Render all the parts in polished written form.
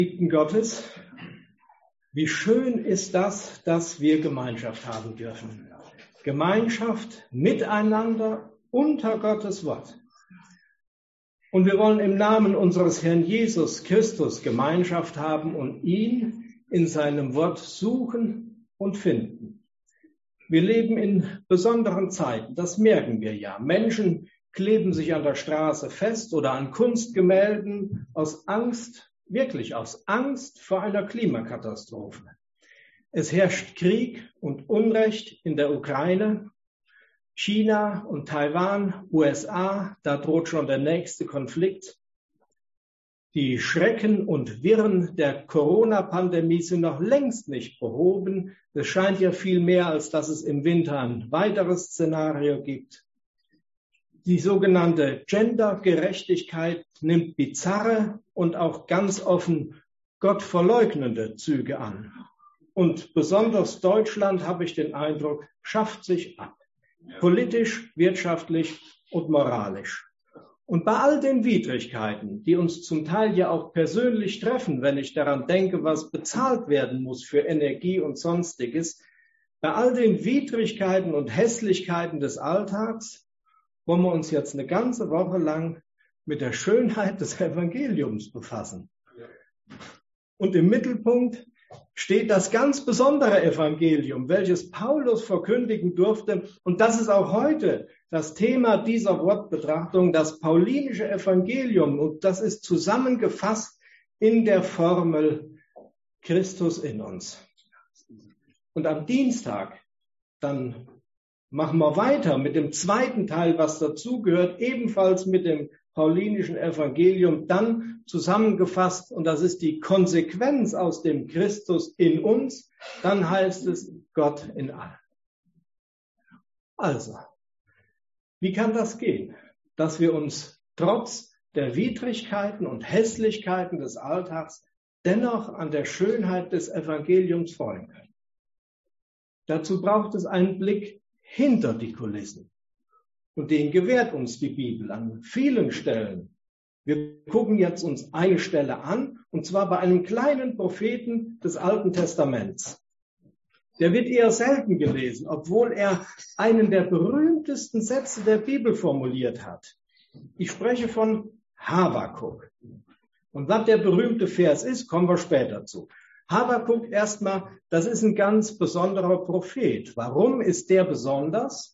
Geliebten Gottes, wie schön ist das, dass wir Gemeinschaft haben dürfen. Gemeinschaft miteinander unter Gottes Wort. Und wir wollen im Namen unseres Herrn Jesus Christus Gemeinschaft haben und ihn in seinem Wort suchen und finden. Wir leben in besonderen Zeiten, das merken wir ja. Menschen kleben sich an der Straße fest oder an Kunstgemälden aus Angst, wirklich aus Angst vor einer Klimakatastrophe. Es herrscht Krieg und Unrecht in der Ukraine, China und Taiwan, USA, da droht schon der nächste Konflikt. Die Schrecken und Wirren der Corona-Pandemie sind noch längst nicht behoben. Es scheint ja viel mehr, als dass es im Winter ein weiteres Szenario gibt. Die sogenannte Gendergerechtigkeit nimmt bizarre und auch ganz offen gottverleugnende Züge an. Und besonders Deutschland, habe ich den Eindruck, schafft sich ab. Politisch, wirtschaftlich und moralisch. Und bei all den Widrigkeiten, die uns zum Teil ja auch persönlich treffen, wenn ich daran denke, was bezahlt werden muss für Energie und Sonstiges, bei all den Widrigkeiten und Hässlichkeiten des Alltags, wollen wir uns jetzt eine ganze Woche lang mit der Schönheit des Evangeliums befassen. Und im Mittelpunkt steht das ganz besondere Evangelium, welches Paulus verkündigen durfte. Und das ist auch heute das Thema dieser Wortbetrachtung, das paulinische Evangelium. Und das ist zusammengefasst in der Formel Christus in uns. Und am Dienstag, dann machen wir weiter mit dem zweiten Teil, was dazugehört, ebenfalls mit dem paulinischen Evangelium, dann zusammengefasst, und das ist die Konsequenz aus dem Christus in uns, dann heißt es Gott in allen. Also, wie kann das gehen, dass wir uns trotz der Widrigkeiten und Hässlichkeiten des Alltags dennoch an der Schönheit des Evangeliums freuen können? Dazu braucht es einen Blick hinter die Kulissen. Und den gewährt uns die Bibel an vielen Stellen. Wir gucken jetzt uns eine Stelle an, und zwar bei einem kleinen Propheten des Alten Testaments. Der wird eher selten gelesen, obwohl er einen der berühmtesten Sätze der Bibel formuliert hat. Ich spreche von Habakuk. Und was der berühmte Vers ist, kommen wir später zu. Habakuk erstmal, das ist ein ganz besonderer Prophet. Warum ist der besonders?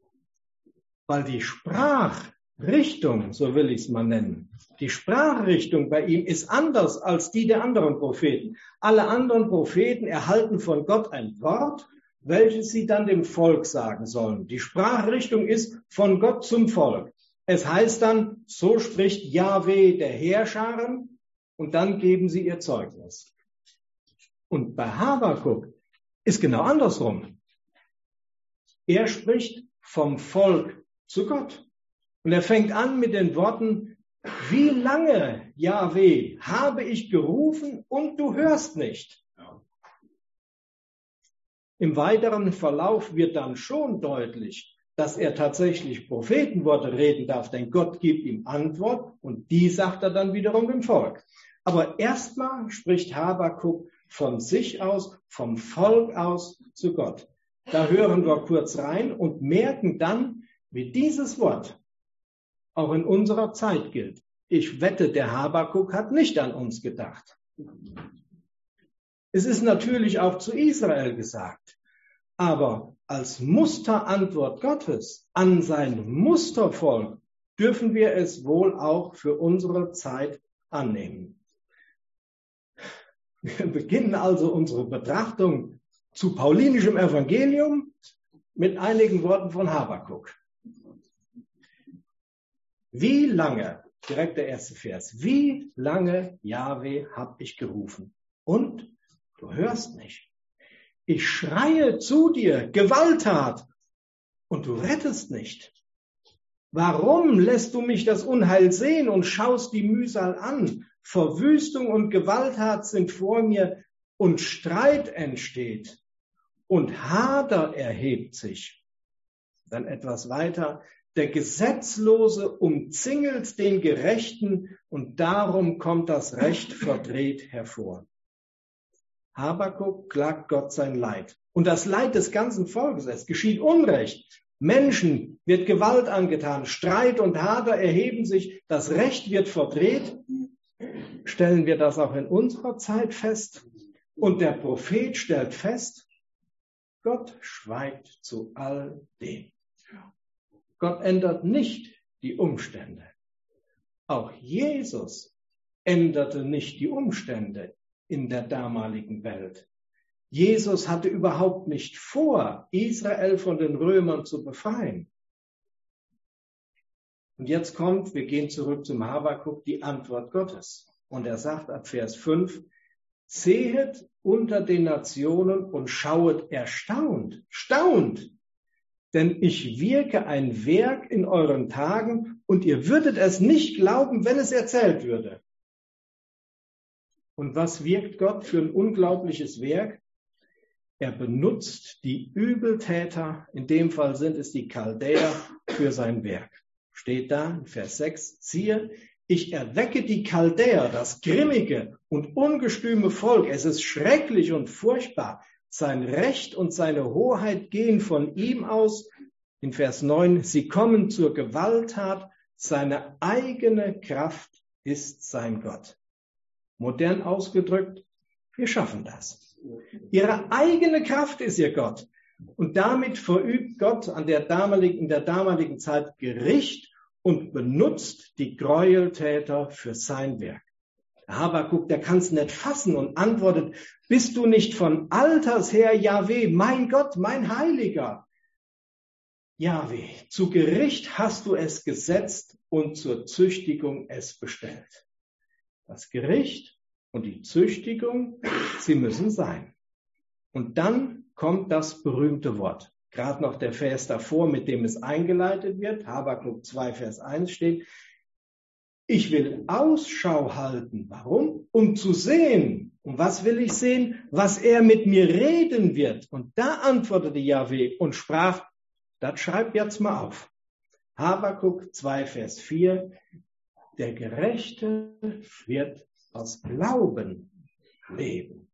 Weil die Sprachrichtung, so will ich es mal nennen, die Sprachrichtung bei ihm ist anders als die der anderen Propheten. Alle anderen Propheten erhalten von Gott ein Wort, welches sie dann dem Volk sagen sollen. Die Sprachrichtung ist von Gott zum Volk. Es heißt dann, so spricht Jahwe der Heerscharen, und dann geben sie ihr Zeugnis. Und bei Habakuk ist genau andersrum. Er spricht vom Volk zu Gott. Und er fängt an mit den Worten, wie lange, Jahwe, habe ich gerufen und du hörst nicht. Im weiteren Verlauf wird dann schon deutlich, dass er tatsächlich Prophetenworte reden darf, denn Gott gibt ihm Antwort und die sagt er dann wiederum dem Volk. Aber erstmal spricht Habakuk von sich aus, vom Volk aus zu Gott. Da hören wir kurz rein und merken dann, wie dieses Wort auch in unserer Zeit gilt. Ich wette, der Habakuk hat nicht an uns gedacht. Es ist natürlich auch zu Israel gesagt, aber als Musterantwort Gottes an sein Mustervolk dürfen wir es wohl auch für unsere Zeit annehmen. Wir beginnen also unsere Betrachtung zu paulinischem Evangelium mit einigen Worten von Habakuk. Wie lange, direkt der erste Vers, wie lange, Jahwe, hab ich gerufen und du hörst nicht. Ich schreie zu dir, Gewalttat, und du rettest nicht. Warum lässt du mich das Unheil sehen und schaust die Mühsal an? Verwüstung und Gewalttat sind vor mir und Streit entsteht und Hader erhebt sich. Dann etwas weiter. Der Gesetzlose umzingelt den Gerechten und darum kommt das Recht verdreht hervor. Habakuk klagt Gott sein Leid. Und das Leid des ganzen Volkes. Es geschieht Unrecht. Menschen wird Gewalt angetan. Streit und Hader erheben sich. Das Recht wird verdreht. Stellen wir das auch in unserer Zeit fest. Und der Prophet stellt fest, Gott schweigt zu all dem. Gott ändert nicht die Umstände. Auch Jesus änderte nicht die Umstände in der damaligen Welt. Jesus hatte überhaupt nicht vor, Israel von den Römern zu befreien. Und jetzt kommt, wir gehen zurück zum Habakuk, die Antwort Gottes. Und er sagt ab Vers 5, sehet unter den Nationen und schauet erstaunt, staunt, denn ich wirke ein Werk in euren Tagen und ihr würdet es nicht glauben, wenn es erzählt würde. Und was wirkt Gott für ein unglaubliches Werk? Er benutzt die Übeltäter, in dem Fall sind es die Chaldäer, für sein Werk. Steht da in Vers 6, siehe, ich erwecke die Chaldäer, das grimmige und ungestüme Volk. Es ist schrecklich und furchtbar. Sein Recht und seine Hoheit gehen von ihm aus. In Vers 9, sie kommen zur Gewalttat. Seine eigene Kraft ist sein Gott. Modern ausgedrückt, wir schaffen das. Ihre eigene Kraft ist ihr Gott. Und damit verübt Gott in der damaligen Zeit Gericht und benutzt die Gräueltäter für sein Werk. Der Habakuk, der kann es nicht fassen und antwortet, bist du nicht von alters her, Jahwe, mein Gott, mein Heiliger? Jahwe, zu Gericht hast du es gesetzt und zur Züchtigung es bestellt. Das Gericht und die Züchtigung, sie müssen sein. Und dann kommt das berühmte Wort. Gerade noch der Vers davor, mit dem es eingeleitet wird. Habakuk 2, Vers 1 steht, ich will Ausschau halten. Warum? Um zu sehen. Und was will ich sehen? Was er mit mir reden wird. Und da antwortete Jahwe und sprach, das schreib jetzt mal auf. Habakuk 2, Vers 4, der Gerechte wird aus Glauben leben.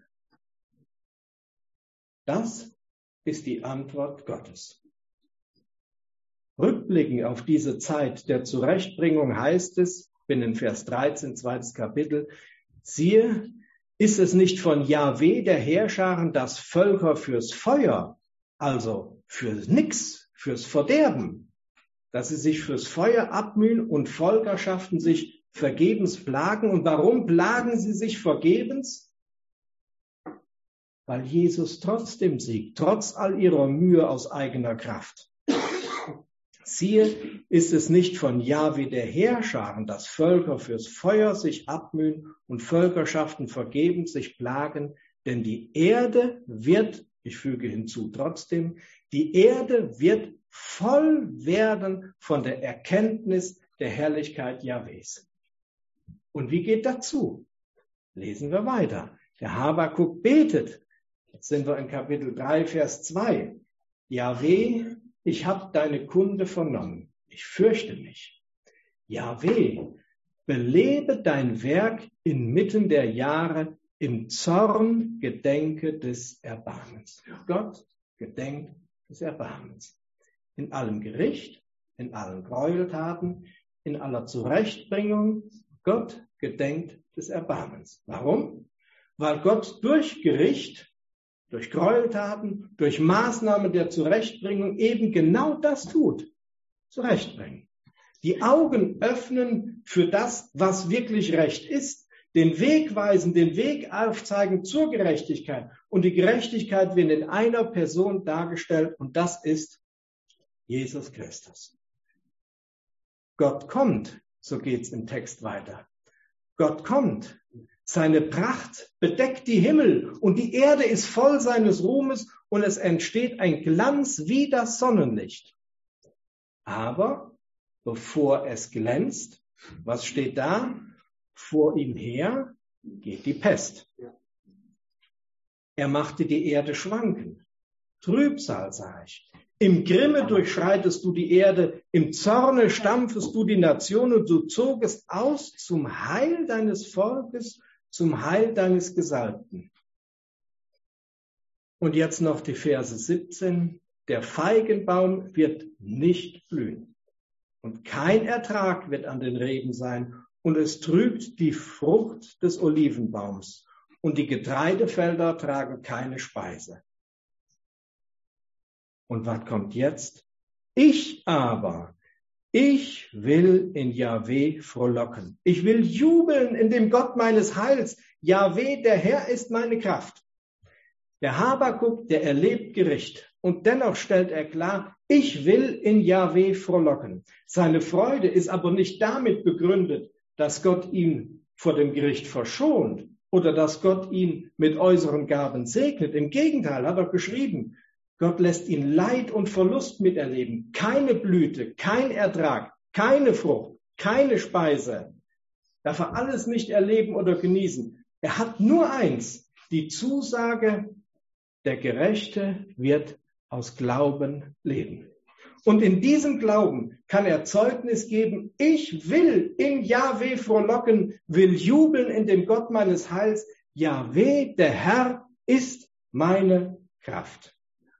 Das ist die Antwort Gottes. Rückblickend auf diese Zeit der Zurechtbringung heißt es, bin in Vers 13, zweites Kapitel, siehe, ist es nicht von Jahwe der Heerscharen, dass Völker fürs Feuer, also für nix, fürs Verderben, dass sie sich fürs Feuer abmühen und Völkerschaften sich vergebens plagen. Und warum plagen sie sich vergebens? Weil Jesus trotzdem siegt, trotz all ihrer Mühe aus eigener Kraft. Siehe, ist es nicht von Jahwe der Heerscharen, dass Völker fürs Feuer sich abmühen und Völkerschaften vergebens sich plagen, denn die Erde wird, ich füge hinzu trotzdem, die Erde wird voll werden von der Erkenntnis der Herrlichkeit Jahwes. Und wie geht dazu? Lesen wir weiter. Der Habakuk betet. Jetzt sind wir in Kapitel 3, Vers 2. Jahwe, ich habe deine Kunde vernommen. Ich fürchte mich. Jahwe, belebe dein Werk inmitten der Jahre. Im Zorn gedenke des Erbarmens. Gott gedenkt des Erbarmens. In allem Gericht, in allen Gräueltaten, in aller Zurechtbringung. Gott gedenkt des Erbarmens. Warum? Weil Gott durch Gericht, durch Gräueltaten, durch Maßnahmen der Zurechtbringung eben genau das tut. Zurechtbringen. Die Augen öffnen für das, was wirklich Recht ist. Den Weg weisen, den Weg aufzeigen zur Gerechtigkeit. Und die Gerechtigkeit wird in einer Person dargestellt und das ist Jesus Christus. Gott kommt, so geht's im Text weiter. Gott kommt. Seine Pracht bedeckt die Himmel und die Erde ist voll seines Ruhmes und es entsteht ein Glanz wie das Sonnenlicht. Aber bevor es glänzt, was steht da? Vor ihm her geht die Pest. Er machte die Erde schwanken. Trübsal sah ich. Im Grimme durchschreitest du die Erde, im Zorne stampfest du die Nation und du zogest aus zum Heil deines Volkes, zum Heil deines Gesalbten. Und jetzt noch die Verse 17. Der Feigenbaum wird nicht blühen und kein Ertrag wird an den Reben sein und es trübt die Frucht des Olivenbaums und die Getreidefelder tragen keine Speise. Und was kommt jetzt? Ich will in Jahwe frohlocken. Ich will jubeln in dem Gott meines Heils. Jahwe, der Herr, ist meine Kraft. Der Habakuk, der erlebt Gericht. Und dennoch stellt er klar, ich will in Jahwe frohlocken. Seine Freude ist aber nicht damit begründet, dass Gott ihn vor dem Gericht verschont oder dass Gott ihn mit äußeren Gaben segnet. Im Gegenteil, hat er geschrieben, Gott lässt ihn Leid und Verlust miterleben. Keine Blüte, kein Ertrag, keine Frucht, keine Speise. Darf er alles nicht erleben oder genießen. Er hat nur eins, die Zusage, der Gerechte wird aus Glauben leben. Und in diesem Glauben kann er Zeugnis geben, ich will in Jahwe frohlocken, will jubeln in dem Gott meines Heils. Jahwe, der Herr, ist meine Kraft.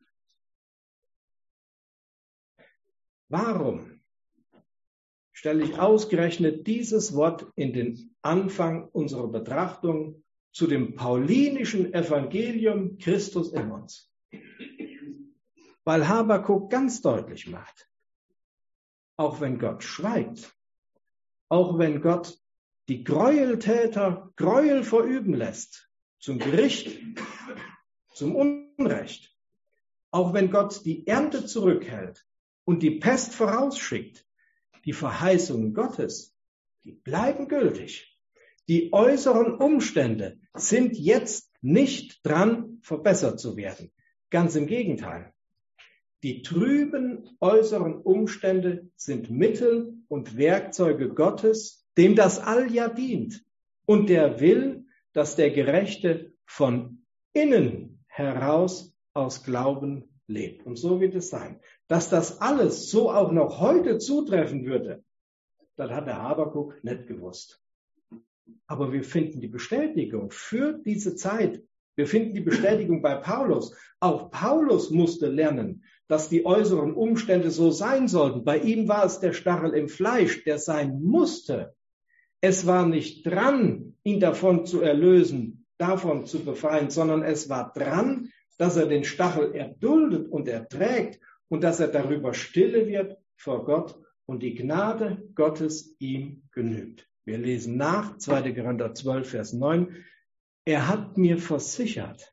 Warum stelle ich ausgerechnet dieses Wort in den Anfang unserer Betrachtung zu dem paulinischen Evangelium Christus in uns? Weil Habakuk ganz deutlich macht, auch wenn Gott schweigt, auch wenn Gott die Gräueltäter Gräuel verüben lässt, zum Gericht, zum Unrecht, auch wenn Gott die Ernte zurückhält und die Pest vorausschickt, die Verheißungen Gottes, die bleiben gültig. Die äußeren Umstände sind jetzt nicht dran, verbessert zu werden. Ganz im Gegenteil. Die trüben äußeren Umstände sind Mittel und Werkzeuge Gottes, dem das All ja dient. Und der will, dass der Gerechte von innen heraus aus Glauben lebt. Und so wird es sein. Dass das alles so auch noch heute zutreffen würde, das hat der Habakuk nicht gewusst. Aber wir finden die Bestätigung für diese Zeit. Wir finden die Bestätigung bei Paulus. Auch Paulus musste lernen, dass die äußeren Umstände so sein sollten. Bei ihm war es der Stachel im Fleisch, der sein musste. Es war nicht dran, ihn davon zu erlösen, davon zu befreien, sondern es war dran, dass er den Stachel erduldet und erträgt und dass er darüber stille wird vor Gott und die Gnade Gottes ihm genügt. Wir lesen nach, 2. Korinther 12, Vers 9. Er hat mir versichert,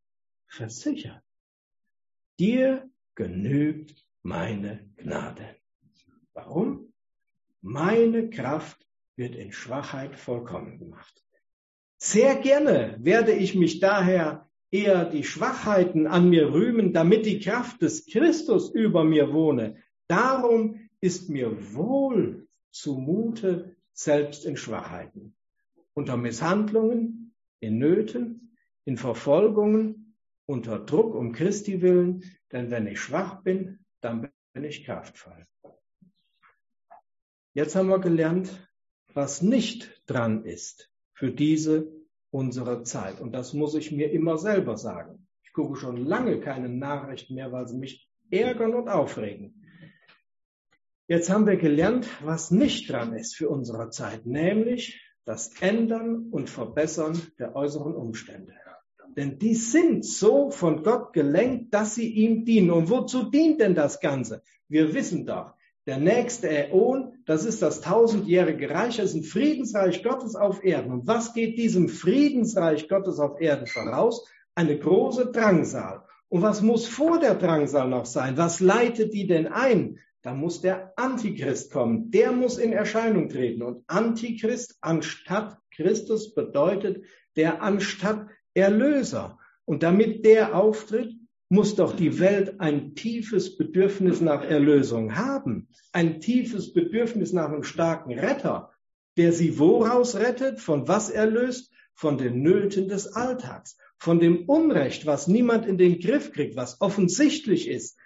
dir genügt meine Gnade. Warum? Meine Kraft wird in Schwachheit vollkommen gemacht. Sehr gerne werde ich mich daher eher die Schwachheiten an mir rühmen, damit die Kraft des Christus über mir wohne. Darum ist mir wohl zumute, selbst in Schwachheiten, unter Misshandlungen, in Nöten, in Verfolgungen, unter Druck um Christi willen, denn wenn ich schwach bin, dann bin ich kraftvoll. Jetzt haben wir gelernt, was nicht dran ist für diese unsere Zeit. Und das muss ich mir immer selber sagen. Ich gucke schon lange keine Nachrichten mehr, weil sie mich ärgern und aufregen. Jetzt haben wir gelernt, was nicht dran ist für unsere Zeit, nämlich das Ändern und Verbessern der äußeren Umstände. Denn die sind so von Gott gelenkt, dass sie ihm dienen. Und wozu dient denn das Ganze? Wir wissen doch, der nächste Äon, das ist das 1000-jährige Reich, das ist ein Friedensreich Gottes auf Erden. Und was geht diesem Friedensreich Gottes auf Erden voraus? Eine große Drangsal. Und was muss vor der Drangsal noch sein? Was leitet die denn ein? Da muss der Antichrist kommen. Der muss in Erscheinung treten. Und Antichrist anstatt Christus bedeutet der anstatt Erlöser. Und damit der auftritt, muss doch die Welt ein tiefes Bedürfnis nach Erlösung haben. Ein tiefes Bedürfnis nach einem starken Retter, der sie woraus rettet, von was erlöst? Von den Nöten des Alltags, von dem Unrecht, was niemand in den Griff kriegt, was offensichtlich ist.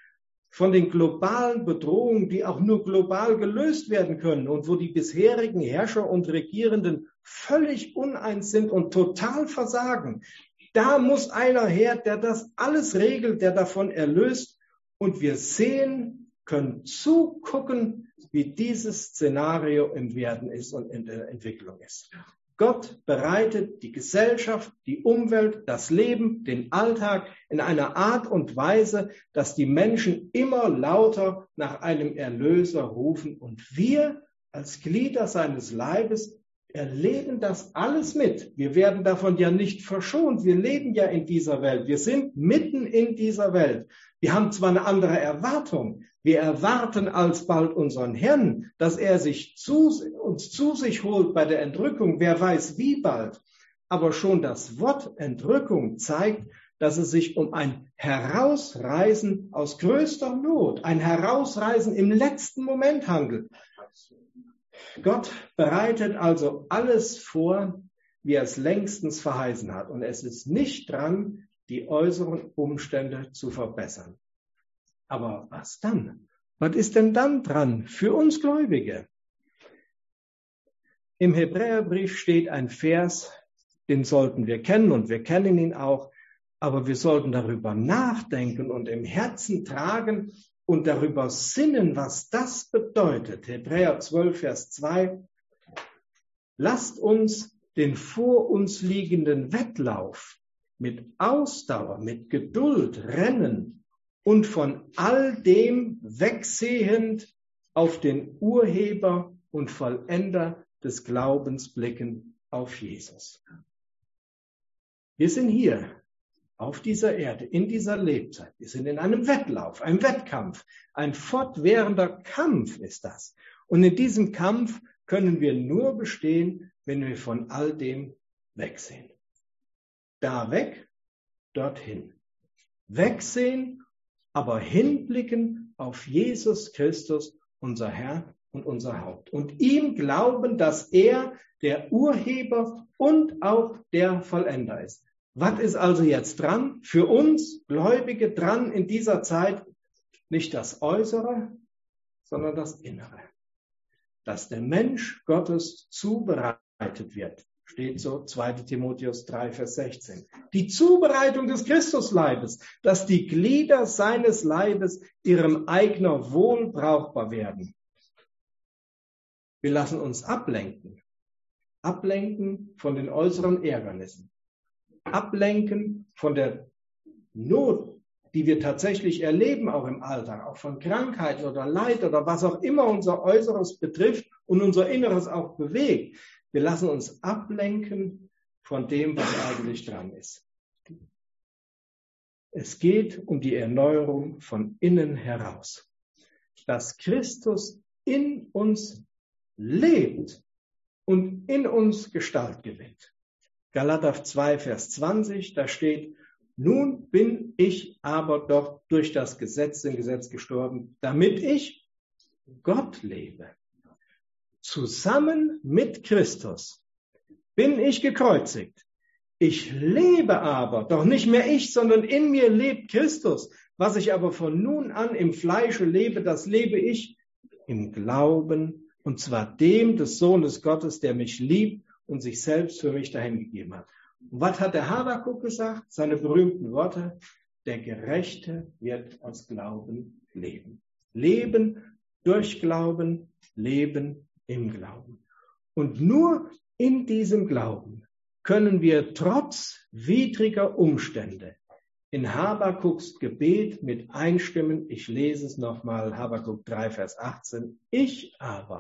von den globalen Bedrohungen, die auch nur global gelöst werden können und wo die bisherigen Herrscher und Regierenden völlig uneins sind und total versagen. Da muss einer her, der das alles regelt, der davon erlöst. Und wir können zugucken, wie dieses Szenario im Werden ist und in der Entwicklung ist. Gott bereitet die Gesellschaft, die Umwelt, das Leben, den Alltag in einer Art und Weise, dass die Menschen immer lauter nach einem Erlöser rufen. Und wir als Glieder seines Leibes erleben das alles mit. Wir werden davon ja nicht verschont. Wir leben ja in dieser Welt. Wir sind mitten in dieser Welt. Wir haben zwar eine andere Erwartung. Wir erwarten alsbald unseren Herrn, dass er uns zu sich holt bei der Entrückung. Wer weiß wie bald. Aber schon das Wort Entrückung zeigt, dass es sich um ein Herausreißen aus größter Not, ein Herausreißen im letzten Moment handelt. Gott bereitet also alles vor, wie er es längstens verheißen hat. Und es ist nicht dran, die äußeren Umstände zu verbessern. Aber was dann? Was ist denn dann dran für uns Gläubige? Im Hebräerbrief steht ein Vers, den sollten wir kennen und wir kennen ihn auch, aber wir sollten darüber nachdenken und im Herzen tragen und darüber sinnen, was das bedeutet. Hebräer 12, Vers 2. Lasst uns den vor uns liegenden Wettlauf mit Ausdauer, mit Geduld rennen und von all dem wegsehend auf den Urheber und Vollender des Glaubens blicken, auf Jesus. Wir sind hier auf dieser Erde, in dieser Lebzeit. Wir sind in einem Wettlauf, einem Wettkampf. Ein fortwährender Kampf ist das. Und in diesem Kampf können wir nur bestehen, wenn wir von all dem wegsehen. Da weg, dorthin. Wegsehen, aber hinblicken auf Jesus Christus, unser Herr und unser Haupt. Und ihm glauben, dass er der Urheber und auch der Vollender ist. Was ist also jetzt dran? Für uns Gläubige dran in dieser Zeit nicht das Äußere, sondern das Innere. Dass der Mensch Gottes zubereitet wird. Steht so 2. Timotheus 3, Vers 16. Die Zubereitung des Christusleibes, dass die Glieder seines Leibes ihrem Eigner wohl brauchbar werden. Wir lassen uns ablenken. Ablenken von den äußeren Ärgernissen. Ablenken von der Not, die wir tatsächlich erleben, auch im Alltag, auch von Krankheit oder Leid oder was auch immer unser Äußeres betrifft und unser Inneres auch bewegt. Wir lassen uns ablenken von dem, was eigentlich dran ist. Es geht um die Erneuerung von innen heraus. Dass Christus in uns lebt und in uns Gestalt gewinnt. Galater 2, Vers 20, da steht, nun bin ich aber doch durch das Gesetz, dem Gesetz gestorben, damit ich Gott lebe. Zusammen mit Christus bin ich gekreuzigt. Ich lebe aber, doch nicht mehr ich, sondern in mir lebt Christus. Was ich aber von nun an im Fleische lebe, das lebe ich im Glauben, und zwar dem des Sohnes Gottes, der mich liebt und sich selbst für mich dahingegeben hat. Und was hat der Habakuk gesagt? Seine berühmten Worte, der Gerechte wird aus Glauben leben. Leben durch Glauben, Leben im Glauben. Und nur in diesem Glauben können wir trotz widriger Umstände in Habakuks Gebet mit einstimmen. Ich lese es nochmal, Habakuk 3, Vers 18. Ich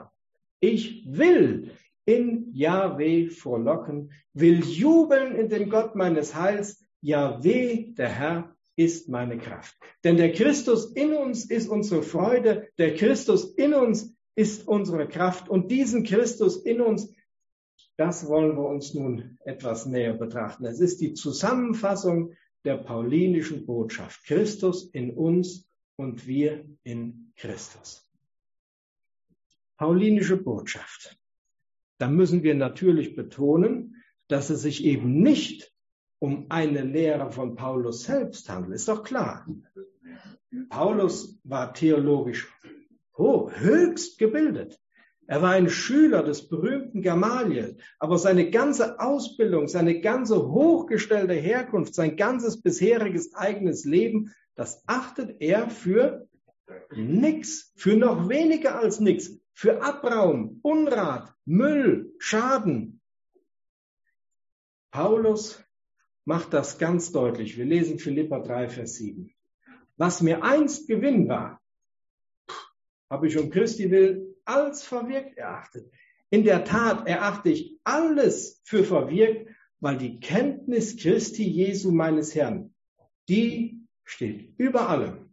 will in Jahwe frohlocken, will jubeln in den Gott meines Heils. Jahwe, der Herr, ist meine Kraft. Denn der Christus in uns ist unsere Freude, der Christus in uns ist unsere Kraft. Und diesen Christus in uns, das wollen wir uns nun etwas näher betrachten. Es ist die Zusammenfassung der paulinischen Botschaft. Christus in uns und wir in Christus. Paulinische Botschaft. Da müssen wir natürlich betonen, dass es sich eben nicht um eine Lehre von Paulus selbst handelt. Ist doch klar. Paulus war theologisch höchst gebildet. Er war ein Schüler des berühmten Gamaliel, aber seine ganze Ausbildung, seine ganze hochgestellte Herkunft, sein ganzes bisheriges eigenes Leben, das achtet er für nix, für noch weniger als nix, für Abraum, Unrat, Müll, Schaden. Paulus macht das ganz deutlich. Wir lesen Philipper 3, Vers 7. Was mir einst Gewinn war, habe ich um Christi willen als verwirkt erachtet. In der Tat erachte ich alles für verwirkt, weil die Kenntnis Christi Jesu meines Herrn, die steht über allem.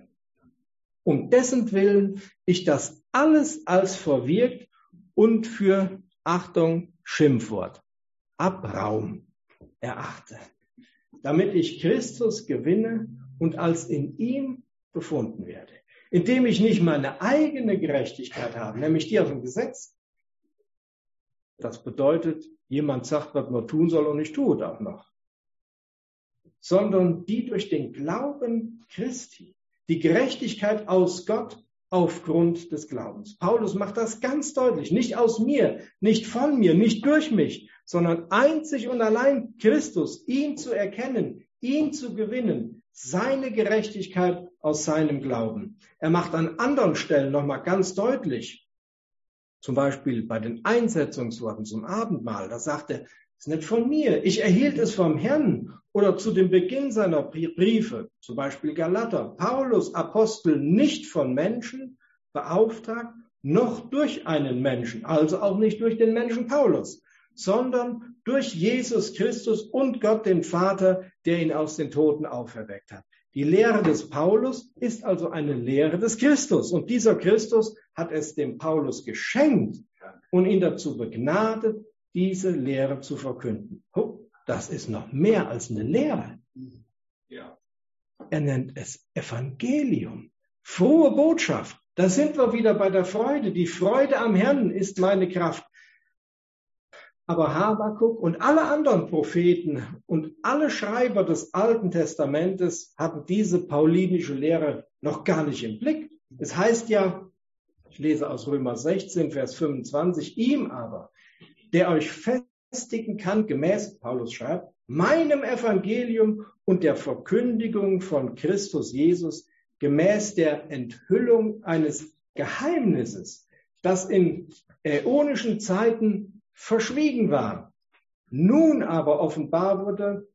Um dessen Willen ich das alles als verwirkt und für, Achtung, Schimpfwort, Abraum erachte, damit ich Christus gewinne und als in ihm befunden werde, indem ich nicht meine eigene Gerechtigkeit habe, nämlich die aus dem Gesetz. Das bedeutet, jemand sagt, was man tun soll und ich tue es auch noch. Sondern die durch den Glauben Christi, die Gerechtigkeit aus Gott aufgrund des Glaubens. Paulus macht das ganz deutlich, nicht aus mir, nicht von mir, nicht durch mich, sondern einzig und allein Christus, ihn zu erkennen, ihn zu gewinnen, seine Gerechtigkeit aus seinem Glauben. Er macht an anderen Stellen nochmal ganz deutlich, zum Beispiel bei den Einsetzungsworten zum Abendmahl, da sagt er, es ist nicht von mir, ich erhielt es vom Herrn. Oder zu dem Beginn seiner Briefe, zum Beispiel Galater, Paulus, Apostel, nicht von Menschen beauftragt, noch durch einen Menschen, also auch nicht durch den Menschen Paulus, sondern durch Jesus Christus und Gott den Vater, der ihn aus den Toten auferweckt hat. Die Lehre des Paulus ist also eine Lehre des Christus. Und dieser Christus hat es dem Paulus geschenkt und ihn dazu begnadet, diese Lehre zu verkünden. Das ist noch mehr als eine Lehre. Ja. Er nennt es Evangelium. Frohe Botschaft. Da sind wir wieder bei der Freude. Die Freude am Herrn ist meine Kraft. Aber Habakuk und alle anderen Propheten und alle Schreiber des Alten Testamentes hatten diese paulinische Lehre noch gar nicht im Blick. Es heißt ja, ich lese aus Römer 16, Vers 25, ihm aber, der euch festigen kann, gemäß, Paulus schreibt, meinem Evangelium und der Verkündigung von Christus Jesus, gemäß der Enthüllung eines Geheimnisses, das in äonischen Zeiten verschwiegen war, nun aber offenbar wurde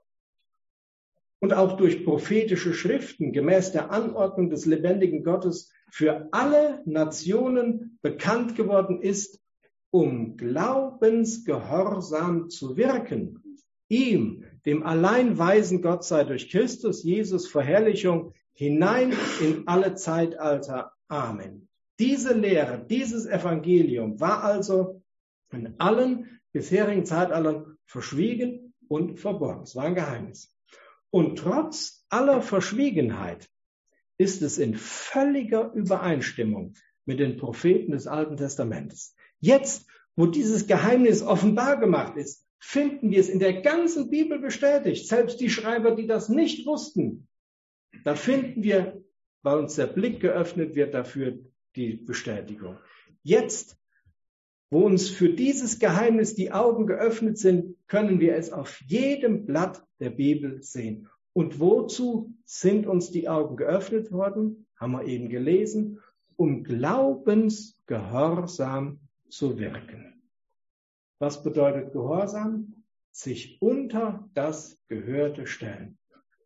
und auch durch prophetische Schriften gemäß der Anordnung des lebendigen Gottes für alle Nationen bekannt geworden ist, um glaubensgehorsam zu wirken. Ihm, dem allein weisen Gott sei durch Christus Jesus Verherrlichung hinein in alle Zeitalter. Amen. Diese Lehre, dieses Evangelium war also in allen bisherigen Zeitaltern verschwiegen und verborgen. Es war ein Geheimnis. Und trotz aller Verschwiegenheit ist es in völliger Übereinstimmung mit den Propheten des Alten Testamentes. Jetzt, wo dieses Geheimnis offenbar gemacht ist, finden wir es in der ganzen Bibel bestätigt. Selbst die Schreiber, die das nicht wussten, da finden wir, weil uns der Blick geöffnet wird, dafür die Bestätigung. Jetzt, wo uns für dieses Geheimnis die Augen geöffnet sind, können wir es auf jedem Blatt der Bibel sehen. Und wozu sind uns die Augen geöffnet worden? Haben wir eben gelesen, um glaubensgehorsam zu wirken. Was bedeutet Gehorsam? Sich unter das Gehörte stellen.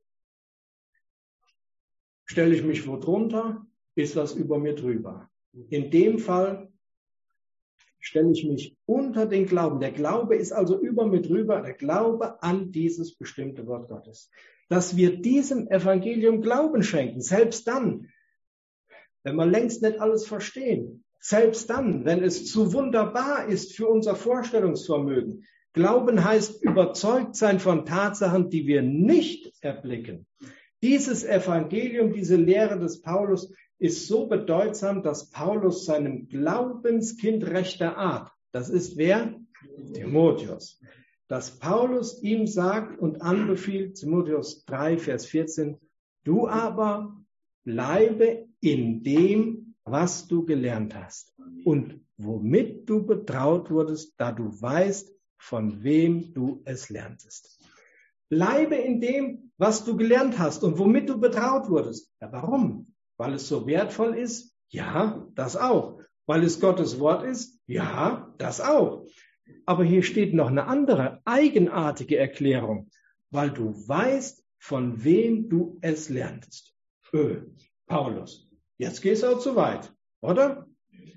Stelle ich mich wo drunter, ist was über mir drüber. In dem Fall stelle ich mich unter den Glauben. Der Glaube ist also über mir drüber, der Glaube an dieses bestimmte Wort Gottes. Dass wir diesem Evangelium Glauben schenken, selbst dann, wenn wir längst nicht alles verstehen, selbst dann, wenn es zu wunderbar ist für unser Vorstellungsvermögen. Glauben heißt überzeugt sein von Tatsachen, die wir nicht erblicken. Dieses Evangelium, diese Lehre des Paulus ist so bedeutsam, dass Paulus seinem Glaubenskind rechter Art, das ist wer? Timotheus. Dass Paulus ihm sagt und anbefiehlt, Timotheus 3, Vers 14, du aber bleibe in dem, was du gelernt hast und womit du betraut wurdest, da du weißt, von wem du es lerntest. Bleibe in dem, was du gelernt hast und womit du betraut wurdest. Ja, warum? Weil es so wertvoll ist? Ja, das auch. Weil es Gottes Wort ist? Ja, das auch. Aber hier steht noch eine andere, eigenartige Erklärung. Weil du weißt, von wem du es lerntest. Paulus, jetzt gehst du auch zu weit, oder?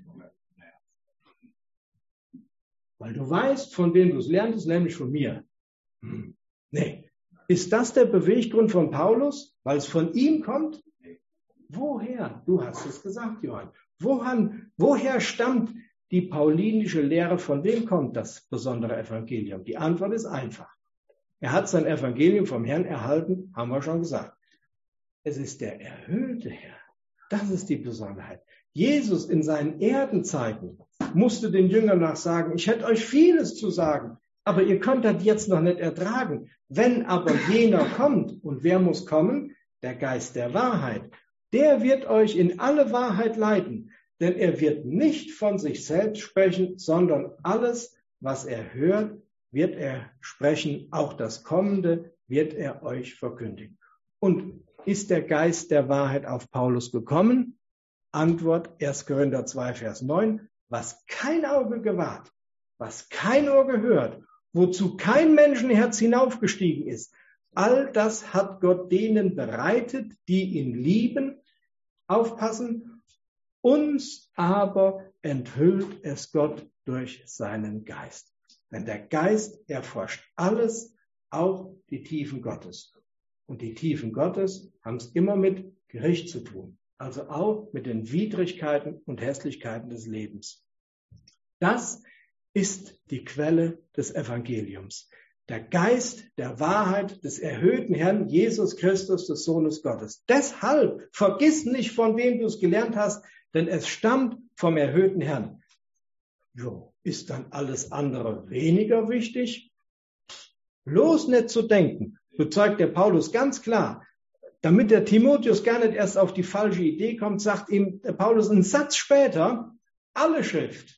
Weil du weißt, von wem du es lerntest, nämlich von mir. Nee. Ist das der Beweggrund von Paulus? Weil es von ihm kommt? Woher? Du hast es gesagt, Johann. Woher stammt die paulinische Lehre? Von wem kommt das besondere Evangelium? Die Antwort ist einfach. Er hat sein Evangelium vom Herrn erhalten, haben wir schon gesagt. Es ist der erhöhte Herr. Das ist die Besonderheit. Jesus in seinen Erdenzeiten musste den Jüngern nach sagen, ich hätte euch vieles zu sagen, aber ihr könnt das jetzt noch nicht ertragen. Wenn aber jener kommt, und wer muss kommen? Der Geist der Wahrheit. Der wird euch in alle Wahrheit leiten, denn er wird nicht von sich selbst sprechen, sondern alles, was er hört, wird er sprechen. Auch das Kommende wird er euch verkündigen. Und ist der Geist der Wahrheit auf Paulus gekommen? Antwort 1. Korinther 2, Vers 9. Was kein Auge gewahrt, was kein Ohr gehört, wozu kein Menschenherz hinaufgestiegen ist, all das hat Gott denen bereitet, die ihn lieben, aufpassen, uns aber enthüllt es Gott durch seinen Geist. Denn der Geist erforscht alles, auch die Tiefen Gottes. Und die Tiefen Gottes haben es immer mit Gericht zu tun, also auch mit den Widrigkeiten und Hässlichkeiten des Lebens. Das ist die Quelle des Evangeliums. Der Geist der Wahrheit des erhöhten Herrn Jesus Christus, des Sohnes Gottes. Deshalb vergiss nicht, von wem du es gelernt hast, denn es stammt vom erhöhten Herrn. Jo, ist dann alles andere weniger wichtig? Bloß nicht zu denken, bezeugt der Paulus ganz klar. Damit der Timotheus gar nicht erst auf die falsche Idee kommt, sagt ihm der Paulus einen Satz später, alle Schrift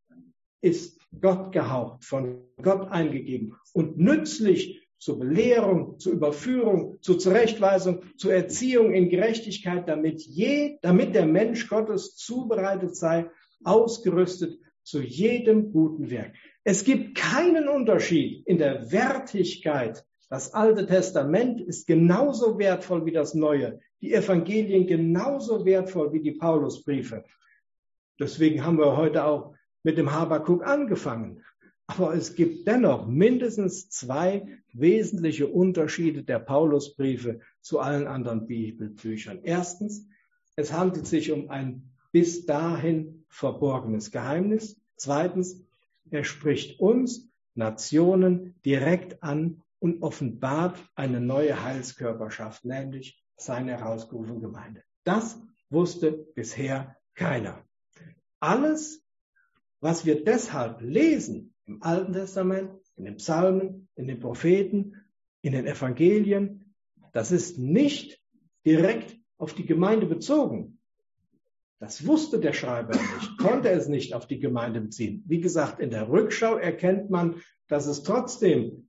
ist Gott gehaucht, von Gott eingegeben und nützlich zur Belehrung, zur Überführung, zur Zurechtweisung, zur Erziehung in Gerechtigkeit, damit der Mensch Gottes zubereitet sei, ausgerüstet zu jedem guten Werk. Es gibt keinen Unterschied in der Wertigkeit. Das Alte Testament ist genauso wertvoll wie das Neue. Die Evangelien genauso wertvoll wie die Paulusbriefe. Deswegen haben wir heute auch mit dem Habakuk angefangen. Aber es gibt dennoch mindestens 2 wesentliche Unterschiede der Paulusbriefe zu allen anderen Bibelbüchern. Erstens, es handelt sich um ein bis dahin verborgenes Geheimnis. Zweitens, er spricht uns, Nationen, direkt an und offenbart eine neue Heilskörperschaft, nämlich seine herausgerufene Gemeinde. Das wusste bisher keiner. Alles, was wir deshalb lesen im Alten Testament, in den Psalmen, in den Propheten, in den Evangelien, das ist nicht direkt auf die Gemeinde bezogen. Das wusste der Schreiber nicht, konnte es nicht auf die Gemeinde beziehen. Wie gesagt, in der Rückschau erkennt man, dass es trotzdem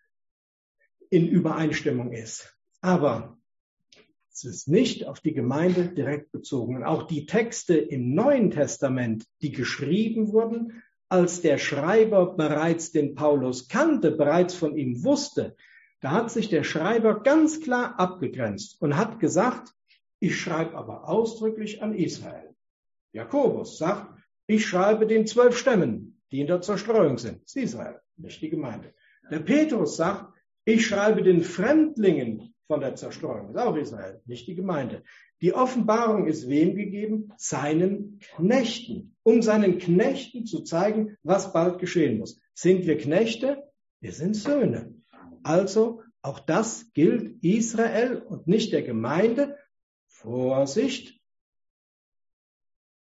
in Übereinstimmung ist. Aber es ist nicht auf die Gemeinde direkt bezogen. Und auch die Texte im Neuen Testament, die geschrieben wurden, als der Schreiber bereits den Paulus kannte, bereits von ihm wusste, da hat sich der Schreiber ganz klar abgegrenzt und hat gesagt, ich schreibe aber ausdrücklich an Israel. Jakobus sagt, ich schreibe den 12 Stämmen, die in der Zerstreuung sind. Das ist Israel, nicht die Gemeinde. Der Petrus sagt, ich schreibe den Fremdlingen von der Zerstreuung. Das ist auch Israel, nicht die Gemeinde. Die Offenbarung ist wem gegeben? Seinen Knechten. Um seinen Knechten zu zeigen, was bald geschehen muss. Sind wir Knechte? Wir sind Söhne. Also, auch das gilt Israel und nicht der Gemeinde. Vorsicht!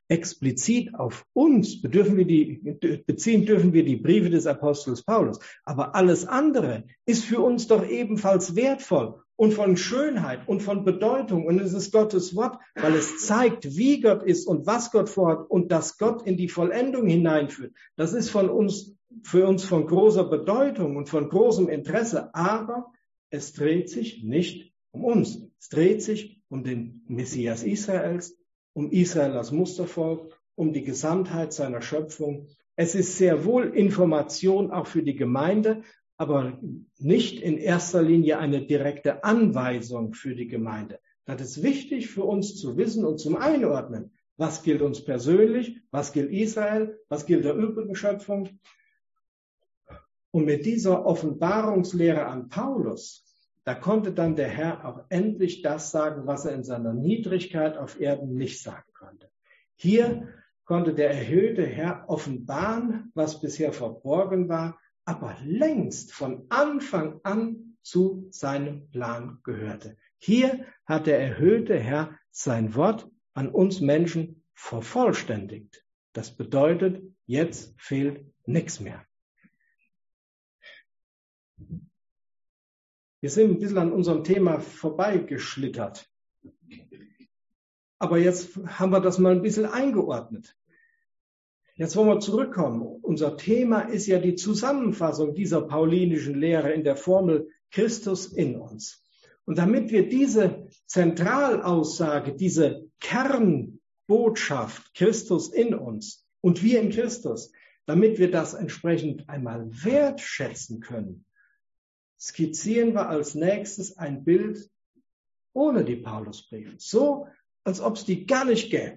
explizit auf uns beziehen dürfen wir die Briefe des Apostels Paulus. Aber alles andere ist für uns doch ebenfalls wertvoll und von Schönheit und von Bedeutung. Und es ist Gottes Wort, weil es zeigt, wie Gott ist und was Gott vorhat und dass Gott in die Vollendung hineinführt. Das ist für uns von großer Bedeutung und von großem Interesse. Aber es dreht sich nicht um uns. Es dreht sich um den Messias Israels, um Israel als Mustervolk, um die Gesamtheit seiner Schöpfung. Es ist sehr wohl Information auch für die Gemeinde, aber nicht in erster Linie eine direkte Anweisung für die Gemeinde. Das ist wichtig für uns zu wissen und zum Einordnen. Was gilt uns persönlich? Was gilt Israel? Was gilt der übrigen Schöpfung? Und mit dieser Offenbarungslehre an Paulus, da konnte dann der Herr auch endlich das sagen, was er in seiner Niedrigkeit auf Erden nicht sagen konnte. Hier konnte der erhöhte Herr offenbaren, was bisher verborgen war, aber längst von Anfang an zu seinem Plan gehörte. Hier hat der erhöhte Herr sein Wort an uns Menschen vervollständigt. Das bedeutet, jetzt fehlt nichts mehr. Wir sind ein bisschen an unserem Thema vorbeigeschlittert. Aber jetzt haben wir das mal ein bisschen eingeordnet. Jetzt wollen wir zurückkommen. Unser Thema ist ja die Zusammenfassung dieser paulinischen Lehre in der Formel Christus in uns. Und damit wir diese Zentralaussage, diese Kernbotschaft Christus in uns und wir in Christus, damit wir das entsprechend einmal wertschätzen können, skizzieren wir als nächstes ein Bild ohne die Paulusbriefe. So, als ob es die gar nicht gäbe.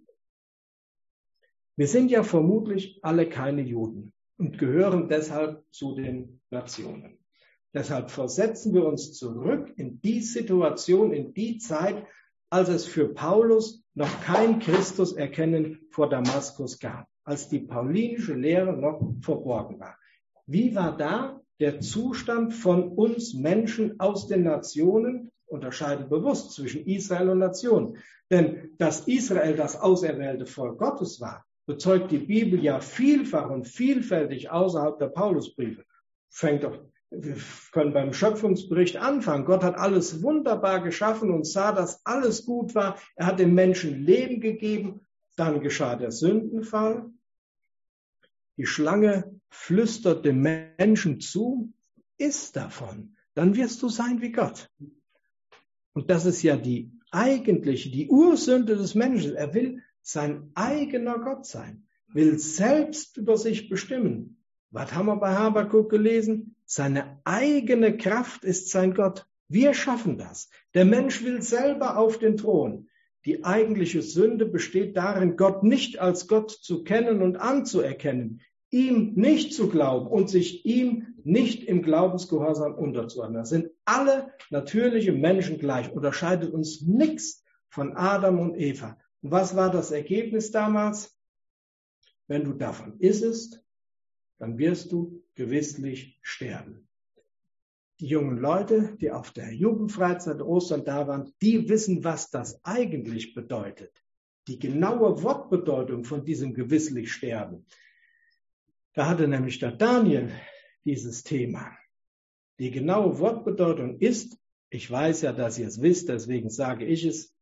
Wir sind ja vermutlich alle keine Juden und gehören deshalb zu den Nationen. Deshalb versetzen wir uns zurück in die Situation, in die Zeit, als es für Paulus noch kein Christuserkennen vor Damaskus gab, als die paulinische Lehre noch verborgen war. Wie war da der Zustand von uns Menschen aus den Nationen? Unterscheide bewusst zwischen Israel und Nationen. Denn dass Israel das auserwählte Volk Gottes war, bezeugt die Bibel ja vielfach und vielfältig außerhalb der Paulusbriefe. Wir können beim Schöpfungsbericht anfangen. Gott hat alles wunderbar geschaffen und sah, dass alles gut war. Er hat dem Menschen Leben gegeben. Dann geschah der Sündenfall. Die Schlange flüstert dem Menschen zu, iss davon, dann wirst du sein wie Gott. Und das ist ja die Ursünde des Menschen. Er will sein eigener Gott sein, will selbst über sich bestimmen. Was haben wir bei Habakuk gelesen? Seine eigene Kraft ist sein Gott. Wir schaffen das. Der Mensch will selber auf den Thron. Die eigentliche Sünde besteht darin, Gott nicht als Gott zu kennen und anzuerkennen, ihm nicht zu glauben und sich ihm nicht im Glaubensgehorsam unterzuordnen. Das sind alle natürliche Menschen gleich, unterscheidet uns nichts von Adam und Eva. Und was war das Ergebnis damals? Wenn du davon issest, dann wirst du gewisslich sterben. Die jungen Leute, die auf der Jugendfreizeit Ostern da waren, die wissen, was das eigentlich bedeutet. Die genaue Wortbedeutung von diesem gewisslich Sterben. Da hatte nämlich der Daniel dieses Thema. Die genaue Wortbedeutung ist, ich weiß ja, dass ihr es wisst, deswegen sage ich es,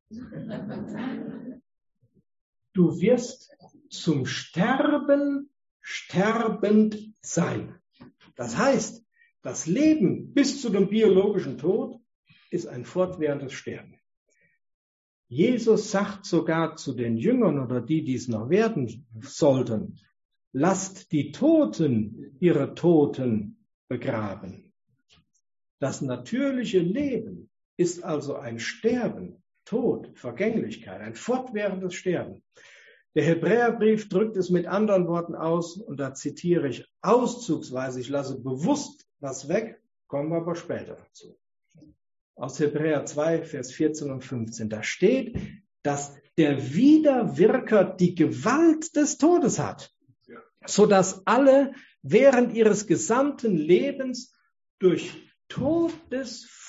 du wirst zum Sterben sterbend sein. Das heißt, das Leben bis zu dem biologischen Tod ist ein fortwährendes Sterben. Jesus sagt sogar zu den Jüngern oder die es noch werden sollten, lasst die Toten ihre Toten begraben. Das natürliche Leben ist also ein Sterben, Tod, Vergänglichkeit, ein fortwährendes Sterben. Der Hebräerbrief drückt es mit anderen Worten aus, und da zitiere ich auszugsweise, ich lasse bewusst was weg, kommen wir aber später dazu. Aus Hebräer 2, Vers 14 und 15, da steht, dass der Widerwirker die Gewalt des Todes hat, sodass alle während ihres gesamten Lebens durch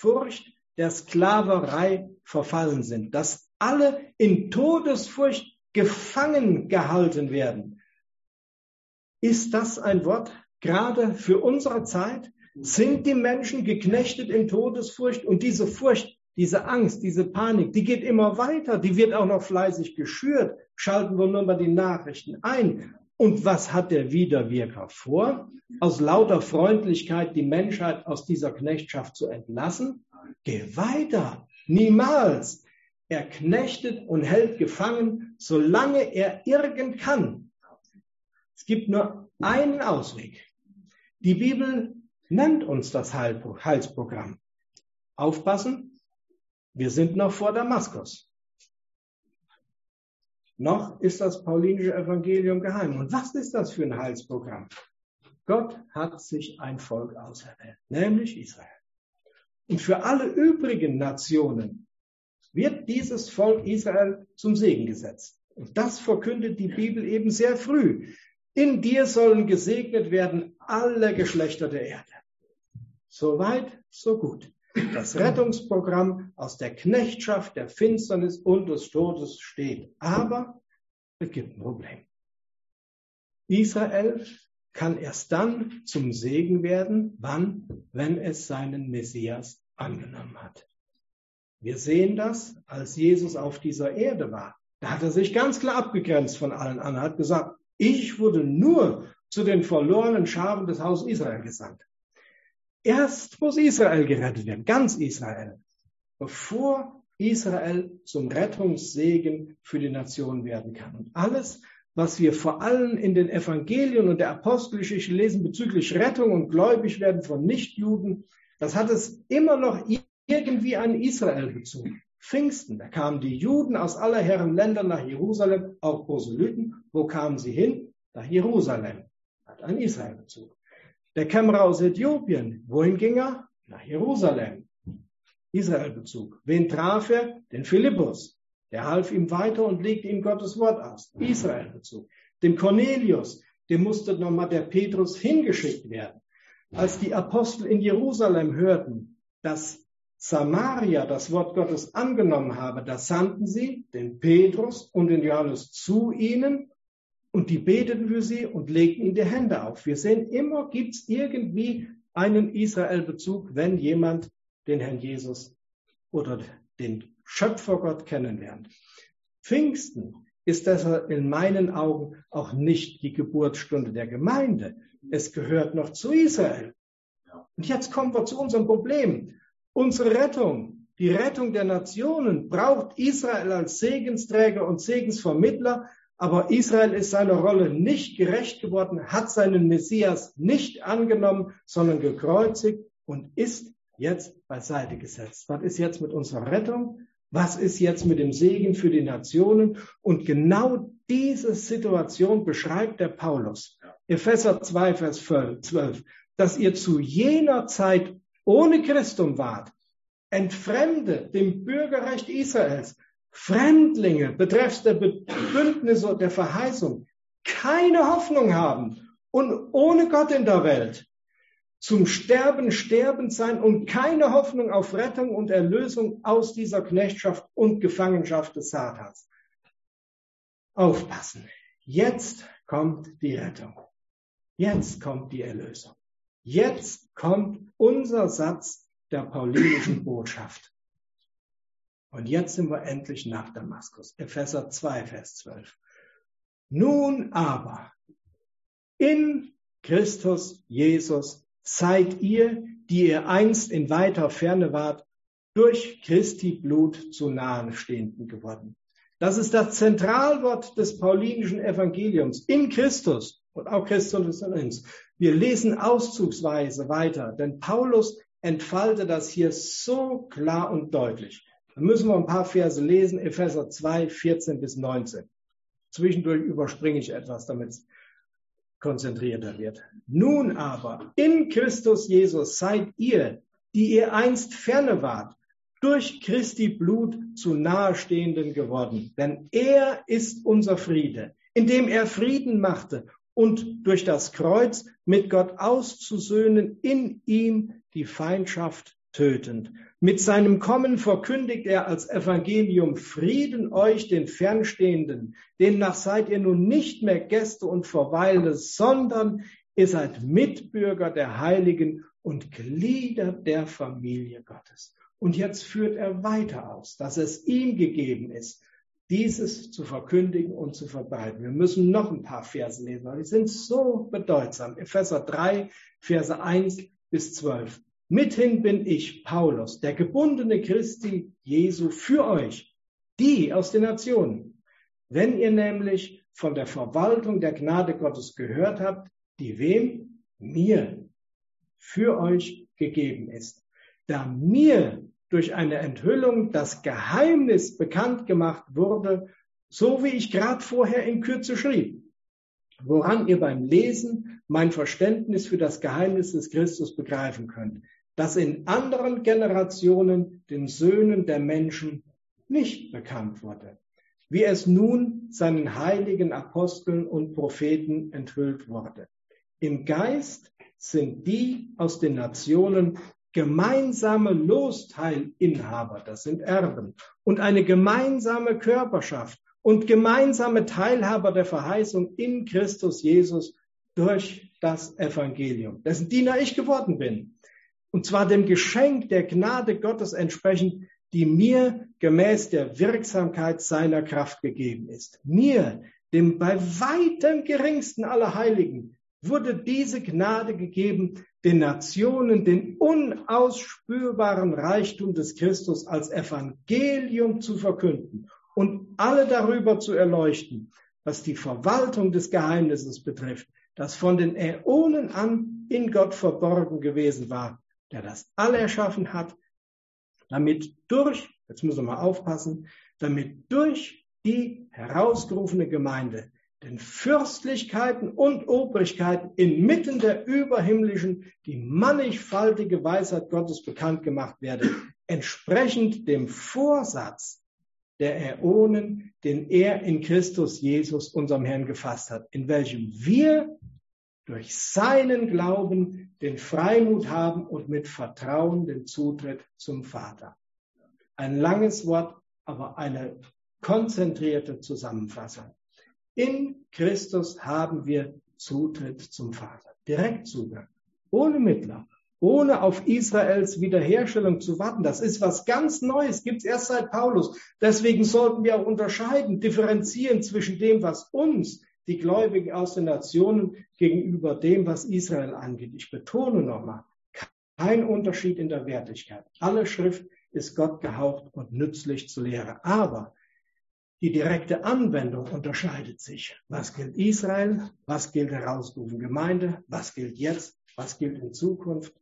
Todesfurcht der Sklaverei verfallen sind, dass alle in Todesfurcht gefangen gehalten werden. Ist das ein Wort gerade für unsere Zeit? Sind die Menschen geknechtet in Todesfurcht? Und diese Furcht, diese Angst, diese Panik, die geht immer weiter. Die wird auch noch fleißig geschürt. Schalten wir nur mal die Nachrichten ein. Und was hat der Widerwirker vor? Aus lauter Freundlichkeit die Menschheit aus dieser Knechtschaft zu entlassen? Geh weiter. Niemals. Er knechtet und hält gefangen, solange er irgend kann. Es gibt nur einen Ausweg. Die Bibel nennt uns das Heilsprogramm. Aufpassen, wir sind noch vor Damaskus. Noch ist das paulinische Evangelium geheim. Und was ist das für ein Heilsprogramm? Gott hat sich ein Volk auserwählt, nämlich Israel. Und für alle übrigen Nationen wird dieses Volk Israel zum Segen gesetzt. Und das verkündet die Bibel eben sehr früh. In dir sollen gesegnet werden alle Geschlechter der Erde. So weit, so gut. Das Rettungsprogramm aus der Knechtschaft, der Finsternis und des Todes steht. Aber es gibt ein Problem. Israel kann erst dann zum Segen werden, wann? Wenn es seinen Messias angenommen hat. Wir sehen das, als Jesus auf dieser Erde war. Da hat er sich ganz klar abgegrenzt von allen anderen, hat gesagt, ich wurde nur zu den verlorenen Schafen des Hauses Israel gesandt. Erst muss Israel gerettet werden, ganz Israel, bevor Israel zum Rettungssegen für die Nation werden kann. Und alles, was wir vor allem in den Evangelien und der Apostelgeschichte lesen bezüglich Rettung und Gläubigwerden von Nichtjuden, das hat es immer noch irgendwie einen Israel-Bezug. Pfingsten, da kamen die Juden aus aller Herren Länder nach Jerusalem, auch Proselyten. Wo kamen sie hin? Nach Jerusalem. Hat einen Israel-Bezug. Der Kämmerer aus Äthiopien, wohin ging er? Nach Jerusalem. Israel-Bezug. Wen traf er? Den Philippus. Der half ihm weiter und legte ihm Gottes Wort aus. Israel-Bezug. Dem Cornelius, dem musste nochmal der Petrus hingeschickt werden. Als die Apostel in Jerusalem hörten, dass Samaria das Wort Gottes angenommen habe, da sandten sie den Petrus und den Johannes zu ihnen und die beteten für sie und legten ihnen die Hände auf. Wir sehen, immer gibt es irgendwie einen Israel-Bezug, wenn jemand den Herrn Jesus oder den Schöpfergott kennenlernt. Pfingsten ist deshalb in meinen Augen auch nicht die Geburtsstunde der Gemeinde. Es gehört noch zu Israel. Und jetzt kommen wir zu unserem Problem. Unsere Rettung, die Rettung der Nationen, braucht Israel als Segensträger und Segensvermittler, aber Israel ist seiner Rolle nicht gerecht geworden, hat seinen Messias nicht angenommen, sondern gekreuzigt und ist jetzt beiseite gesetzt. Was ist jetzt mit unserer Rettung? Was ist jetzt mit dem Segen für die Nationen? Und genau diese Situation beschreibt der Paulus. Epheser 2, Vers 12, dass ihr zu jener Zeit ohne Christum wart, entfremdet dem Bürgerrecht Israels, Fremdlinge betreffs der Bündnisse der Verheißung, keine Hoffnung haben und ohne Gott in der Welt, zum Sterben sterbend sein und keine Hoffnung auf Rettung und Erlösung aus dieser Knechtschaft und Gefangenschaft des Satans. Aufpassen. Jetzt kommt die Rettung. Jetzt kommt die Erlösung. Jetzt kommt unser Satz der paulinischen Botschaft. Und jetzt sind wir endlich nach Damaskus. Epheser 2, Vers 12. Nun aber, in Christus Jesus seid ihr, die ihr einst in weiter Ferne wart, durch Christi Blut zu Nahestehenden geworden. Das ist das Zentralwort des paulinischen Evangeliums. In Christus. Und auch Christus ist in uns. Wir lesen auszugsweise weiter, denn Paulus entfaltet das hier so klar und deutlich. Da müssen wir ein paar Verse lesen, Epheser 2, 14 bis 19. Zwischendurch überspringe ich etwas, damit es konzentrierter wird. Nun aber, in Christus Jesus seid ihr, die ihr einst ferne wart, durch Christi Blut zu Nahestehenden geworden. Denn er ist unser Friede, indem er Frieden machte und durch das Kreuz mit Gott auszusöhnen, in ihm die Feindschaft tötend. Mit seinem Kommen verkündigt er als Evangelium Frieden euch, den Fernstehenden. Demnach seid ihr nun nicht mehr Gäste und Verweilende, sondern ihr seid Mitbürger der Heiligen und Glieder der Familie Gottes. Und jetzt führt er weiter aus, dass es ihm gegeben ist, dieses zu verkündigen und zu verbreiten. Wir müssen noch ein paar Verse lesen, weil die sind so bedeutsam. Epheser 3, Verse 1 bis 12. Mithin bin ich, Paulus, der gebundene Christi Jesu für euch, die aus den Nationen. Wenn ihr nämlich von der Verwaltung der Gnade Gottes gehört habt, die wem? Mir für euch gegeben ist. Da mir durch eine Enthüllung das Geheimnis bekannt gemacht wurde, so wie ich gerade vorher in Kürze schrieb, woran ihr beim Lesen mein Verständnis für das Geheimnis des Christus begreifen könnt, das in anderen Generationen den Söhnen der Menschen nicht bekannt wurde, wie es nun seinen heiligen Aposteln und Propheten enthüllt wurde. Im Geist sind die aus den Nationen gemeinsame Losteilinhaber, das sind Erben, und eine gemeinsame Körperschaft und gemeinsame Teilhaber der Verheißung in Christus Jesus durch das Evangelium, dessen Diener ich geworden bin. Und zwar dem Geschenk der Gnade Gottes entsprechend, die mir gemäß der Wirksamkeit seiner Kraft gegeben ist. Mir, dem bei weitem geringsten aller Heiligen, wurde diese Gnade gegeben, den Nationen den unausspürbaren Reichtum des Christus als Evangelium zu verkünden und alle darüber zu erleuchten, was die Verwaltung des Geheimnisses betrifft, das von den Äonen an in Gott verborgen gewesen war, der das alle erschaffen hat, damit durch, jetzt müssen wir mal aufpassen, damit durch die herausgerufene Gemeinde den Fürstlichkeiten und Obrigkeiten inmitten der überhimmlischen, die mannigfaltige Weisheit Gottes bekannt gemacht werde, entsprechend dem Vorsatz der Äonen, den er in Christus Jesus, unserem Herrn, gefasst hat, in welchem wir durch seinen Glauben den Freimut haben und mit Vertrauen den Zutritt zum Vater. Ein langes Wort, aber eine konzentrierte Zusammenfassung. In Christus haben wir Zutritt zum Vater. Direktzugang, ohne Mittler, ohne auf Israels Wiederherstellung zu warten. Das ist was ganz Neues, gibt es erst seit Paulus. Deswegen sollten wir auch unterscheiden, differenzieren zwischen dem, was uns, die Gläubigen aus den Nationen, gegenüber dem, was Israel angeht. Ich betone nochmal, kein Unterschied in der Wertigkeit. Alle Schrift ist Gott gehaucht und nützlich zur Lehre. Aber die direkte Anwendung unterscheidet sich. Was gilt Israel? Was gilt der herausgerufenen Gemeinde? Was gilt jetzt? Was gilt in Zukunft?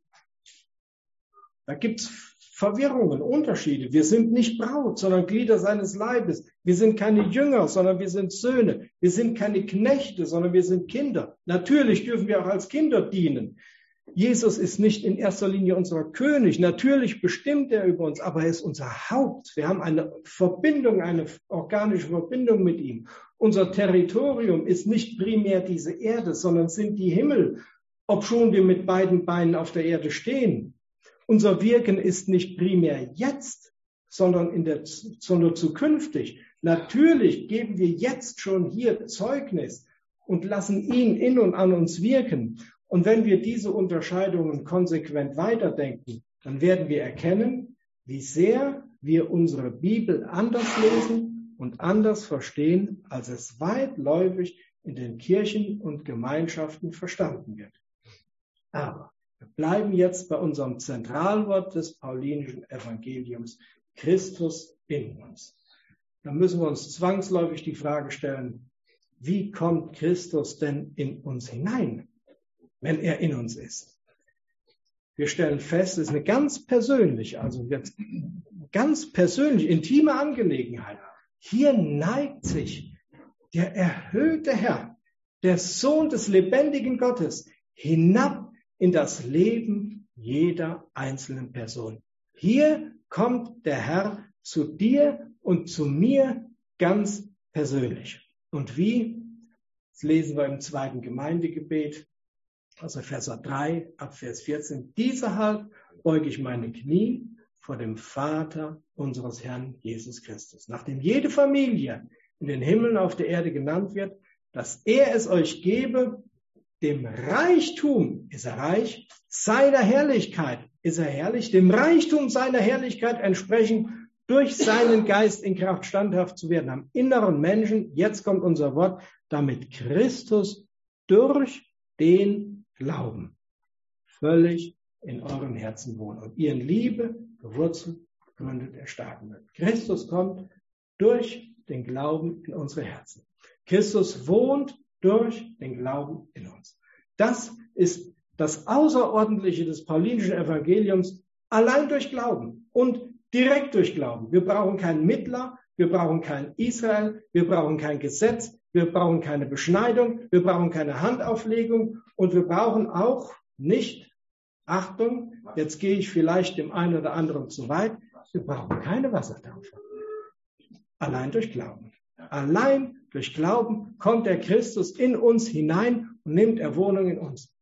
Da gibt es Verwirrungen, Unterschiede. Wir sind nicht Braut, sondern Glieder seines Leibes. Wir sind keine Jünger, sondern wir sind Söhne. Wir sind keine Knechte, sondern wir sind Kinder. Natürlich dürfen wir auch als Kinder dienen. Jesus ist nicht in erster Linie unser König. Natürlich bestimmt er über uns, aber er ist unser Haupt. Wir haben eine Verbindung, eine organische Verbindung mit ihm. Unser Territorium ist nicht primär diese Erde, sondern sind die Himmel, obschon wir mit beiden Beinen auf der Erde stehen. Unser Wirken ist nicht primär jetzt, sondern zukünftig. Natürlich geben wir jetzt schon hier Zeugnis und lassen ihn in und an uns wirken. Und wenn wir diese Unterscheidungen konsequent weiterdenken, dann werden wir erkennen, wie sehr wir unsere Bibel anders lesen und anders verstehen, als es weitläufig in den Kirchen und Gemeinschaften verstanden wird. Aber wir bleiben jetzt bei unserem Zentralwort des paulinischen Evangeliums, Christus in uns. Da müssen wir uns zwangsläufig die Frage stellen, wie kommt Christus denn in uns hinein, wenn er in uns ist? Wir stellen fest, es ist eine ganz persönliche, intime Angelegenheit. Hier neigt sich der erhöhte Herr, der Sohn des lebendigen Gottes, hinab in das Leben jeder einzelnen Person. Hier kommt der Herr zu dir und zu mir ganz persönlich. Und wie? Das lesen wir im 2. Gemeindegebet, also Epheser 3, ab Vers 14. Diese halt beuge ich meine Knie vor dem Vater unseres Herrn Jesus Christus. Nachdem jede Familie in den Himmeln auf der Erde genannt wird, dass er es euch gebe, dem Reichtum ist er reich, seiner Herrlichkeit ist er herrlich, dem Reichtum seiner Herrlichkeit entsprechend durch seinen Geist in Kraft standhaft zu werden am inneren Menschen. Jetzt kommt unser Wort, damit Christus durch den Glauben völlig in euren Herzen wohnt und ihr in Liebe gewurzelt, gegründet, erstarken wird. Christus kommt durch den Glauben in unsere Herzen. Christus wohnt durch den Glauben in uns. Das ist das Außerordentliche des paulinischen Evangeliums, allein durch Glauben und direkt durch Glauben. Wir brauchen keinen Mittler, wir brauchen kein Israel, wir brauchen kein Gesetz, wir brauchen keine Beschneidung, wir brauchen keine Handauflegung und wir brauchen auch nicht, Achtung, jetzt gehe ich vielleicht dem einen oder anderen zu weit, wir brauchen keine Wassertaufe. Allein durch Glauben. Allein durch Glauben kommt der Christus in uns hinein und nimmt er Wohnung in uns.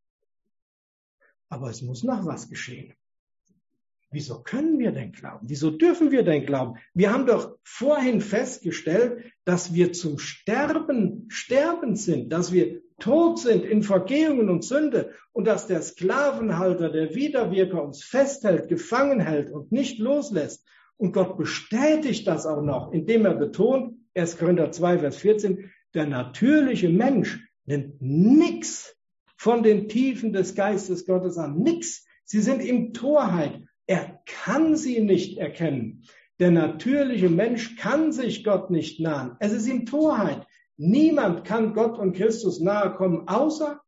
Aber es muss noch was geschehen. Wieso können wir denn glauben? Wieso dürfen wir denn glauben? Wir haben doch vorhin festgestellt, dass wir zum sterbend sind, dass wir tot sind in Vergehungen und Sünde und dass der Sklavenhalter, der Widerwirker uns festhält, gefangen hält und nicht loslässt. Und Gott bestätigt das auch noch, indem er betont, 1. Korinther 2, Vers 14, der natürliche Mensch nimmt nichts von den Tiefen des Geistes Gottes an. Nix. Sie sind ihm Torheit. Er kann sie nicht erkennen. Der natürliche Mensch kann sich Gott nicht nahen. Es ist ihm Torheit. Niemand kann Gott und Christus nahe kommen, außer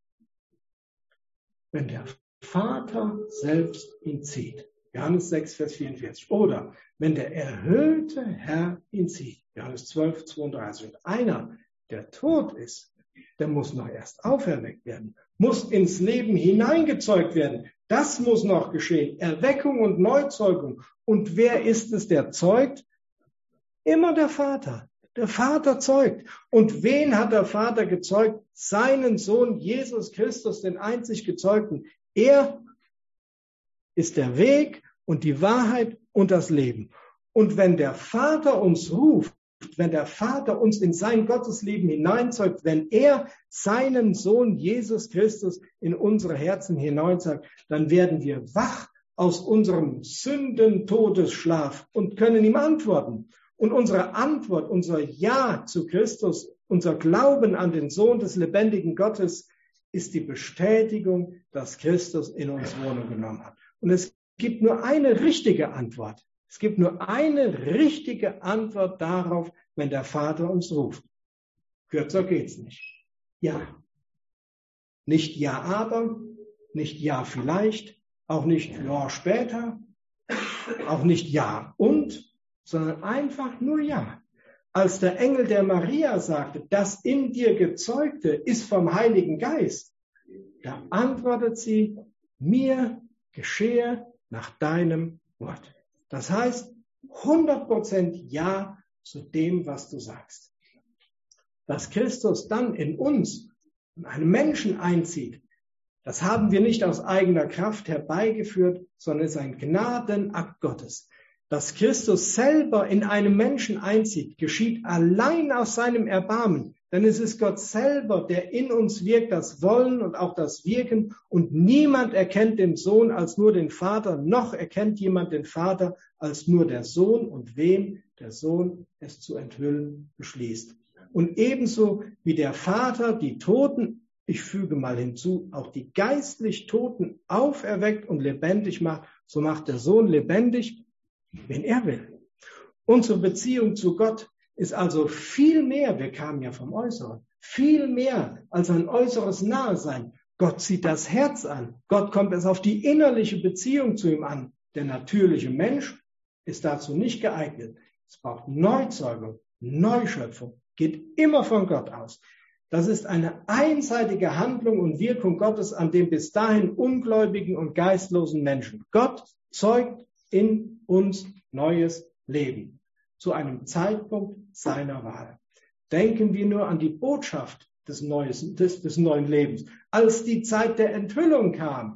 wenn der Vater selbst ihn zieht. Johannes 6, Vers 44. Oder wenn der erhöhte Herr ihn zieht. Johannes 12, 32. Und einer, der tot ist, der muss noch erst auferweckt werden, muss ins Leben hineingezeugt werden. Das muss noch geschehen. Erweckung und Neuzeugung. Und wer ist es, der zeugt? Immer der Vater. Der Vater zeugt. Und wen hat der Vater gezeugt? Seinen Sohn Jesus Christus, den einzig Gezeugten. Er ist der Weg und die Wahrheit und das Leben. Und wenn der Vater uns ruft, wenn der Vater uns in sein Gottesleben hineinzeugt, wenn er seinen Sohn Jesus Christus in unsere Herzen hineinzeugt, dann werden wir wach aus unserem Sündentodesschlaf und können ihm antworten. Und unsere Antwort, unser Ja zu Christus, unser Glauben an den Sohn des lebendigen Gottes ist die Bestätigung, dass Christus in uns Wohnung genommen hat. Und es gibt nur eine richtige Antwort. Es gibt nur eine richtige Antwort darauf, wenn der Vater uns ruft. Kürzer geht's nicht. Ja. Nicht ja, aber, nicht ja, vielleicht, auch nicht ja, später, auch nicht ja und, sondern einfach nur ja. Als der Engel der Maria sagte, das in dir Gezeugte ist vom Heiligen Geist, da antwortet sie, mir geschehe nach deinem Wort. Das heißt, 100% Ja zu dem, was du sagst. Dass Christus dann in uns, in einen Menschen einzieht, das haben wir nicht aus eigener Kraft herbeigeführt, sondern es ist ein Gnadenakt Gottes. Dass Christus selber in einem Menschen einzieht, geschieht allein aus seinem Erbarmen. Denn es ist Gott selber, der in uns wirkt, das Wollen und auch das Wirken. Und niemand erkennt den Sohn als nur den Vater, noch erkennt jemand den Vater als nur der Sohn und wem der Sohn es zu enthüllen beschließt. Und ebenso wie der Vater die Toten, ich füge mal hinzu, auch die geistlich Toten auferweckt und lebendig macht, so macht der Sohn lebendig, wen er will. Unsere Beziehung zu Gott ist also viel mehr, wir kamen ja vom Äußeren, viel mehr als ein äußeres Nahesein. Gott zieht das Herz an. Gott kommt es auf die innerliche Beziehung zu ihm an. Der natürliche Mensch ist dazu nicht geeignet. Es braucht Neuzeugung, Neuschöpfung, geht immer von Gott aus. Das ist eine einseitige Handlung und Wirkung Gottes an den bis dahin ungläubigen und geistlosen Menschen. Gott zeugt in uns neues Leben zu einem Zeitpunkt seiner Wahl. Denken wir nur an die Botschaft des neuen Lebens. Als die Zeit der Enthüllung kam,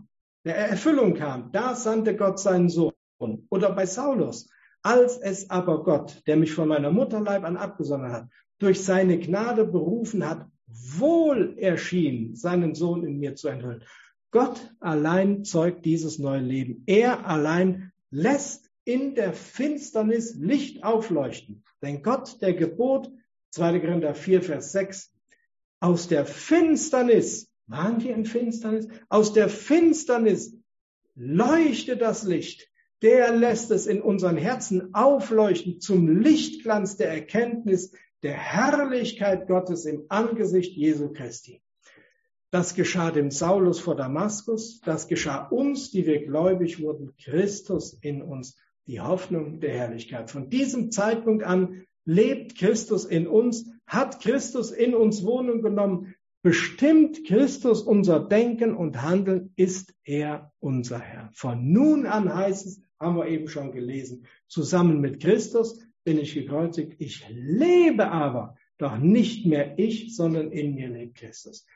der Erfüllung kam, da sandte Gott seinen Sohn. Oder bei Saulus, als es aber Gott, der mich von meiner Mutterleib an abgesondert hat, durch seine Gnade berufen hat, wohl erschien, seinen Sohn in mir zu enthüllen. Gott allein zeugt dieses neue Leben. Er allein lässt in der Finsternis Licht aufleuchten. Denn Gott, der gebot, 2. Korinther 4, Vers 6, aus der Finsternis, waren wir in Finsternis? Aus der Finsternis leuchtet das Licht. Der lässt es in unseren Herzen aufleuchten zum Lichtglanz der Erkenntnis der Herrlichkeit Gottes im Angesicht Jesu Christi. Das geschah dem Saulus vor Damaskus, das geschah uns, die wir gläubig wurden, Christus in uns, die Hoffnung der Herrlichkeit. Von diesem Zeitpunkt an lebt Christus in uns, hat Christus in uns Wohnung genommen, bestimmt Christus unser Denken und Handeln, ist er unser Herr. Von nun an heißt es, haben wir eben schon gelesen, zusammen mit Christus bin ich gekreuzigt, ich lebe aber, doch nicht mehr ich, sondern in mir lebt Christus.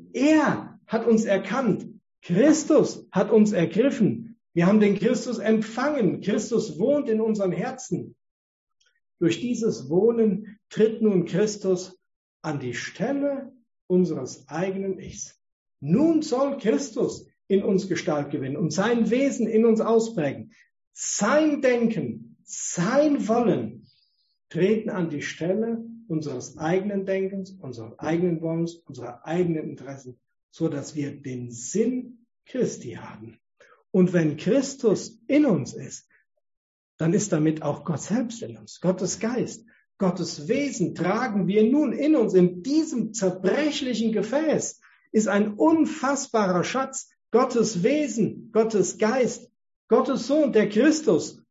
Er hat uns erkannt, Christus hat uns ergriffen, wir haben den Christus empfangen, Christus wohnt in unseren Herzen. Durch dieses Wohnen tritt nun Christus an die Stelle unseres eigenen Ichs. Nun soll Christus in uns Gestalt gewinnen und sein Wesen in uns ausprägen. Sein Denken, sein Wollen treten an die Stelle unseres eigenen Denkens, unseres eigenen Wollens, unserer eigenen Interessen, so dass wir den Sinn Christi haben. Und wenn Christus in uns ist, dann ist damit auch Gott selbst in uns, Gottes Geist, Gottes Wesen tragen wir nun in uns. In diesem zerbrechlichen Gefäß ist ein unfassbarer Schatz, Gottes Wesen, Gottes Geist, Gottes Sohn, der Christus.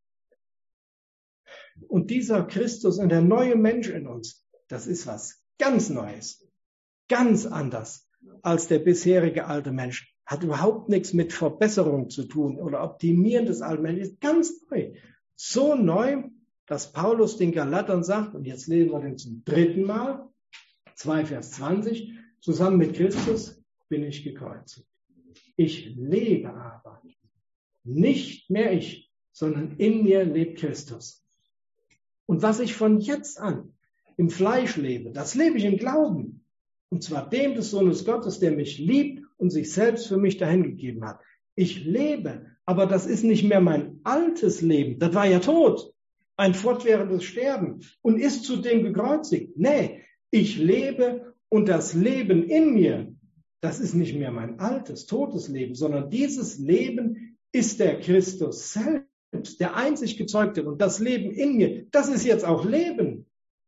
Und dieser Christus und der neue Mensch in uns, das ist was ganz Neues, ganz anders als der bisherige alte Mensch. Hat überhaupt nichts mit Verbesserung zu tun oder Optimieren des alten Menschen, ist ganz neu. So neu, dass Paulus den Galatern sagt, und jetzt lesen wir den zum 3. Mal, 2 Vers 20, zusammen mit Christus bin ich gekreuzigt. Ich lebe aber, nicht mehr ich, sondern in mir lebt Christus. Und was ich von jetzt an im Fleisch lebe, das lebe ich im Glauben. Und zwar dem des Sohnes Gottes, der mich liebt und sich selbst für mich dahingegeben hat. Ich lebe, aber das ist nicht mehr mein altes Leben. Das war ja tot. Ein fortwährendes Sterben. Und ist zudem gekreuzigt. Nee, ich lebe und das Leben in mir, das ist nicht mehr mein altes, totes Leben, sondern dieses Leben ist der Christus selbst, der einzig Gezeugte. Und das Leben in mir, das ist jetzt auch Leben.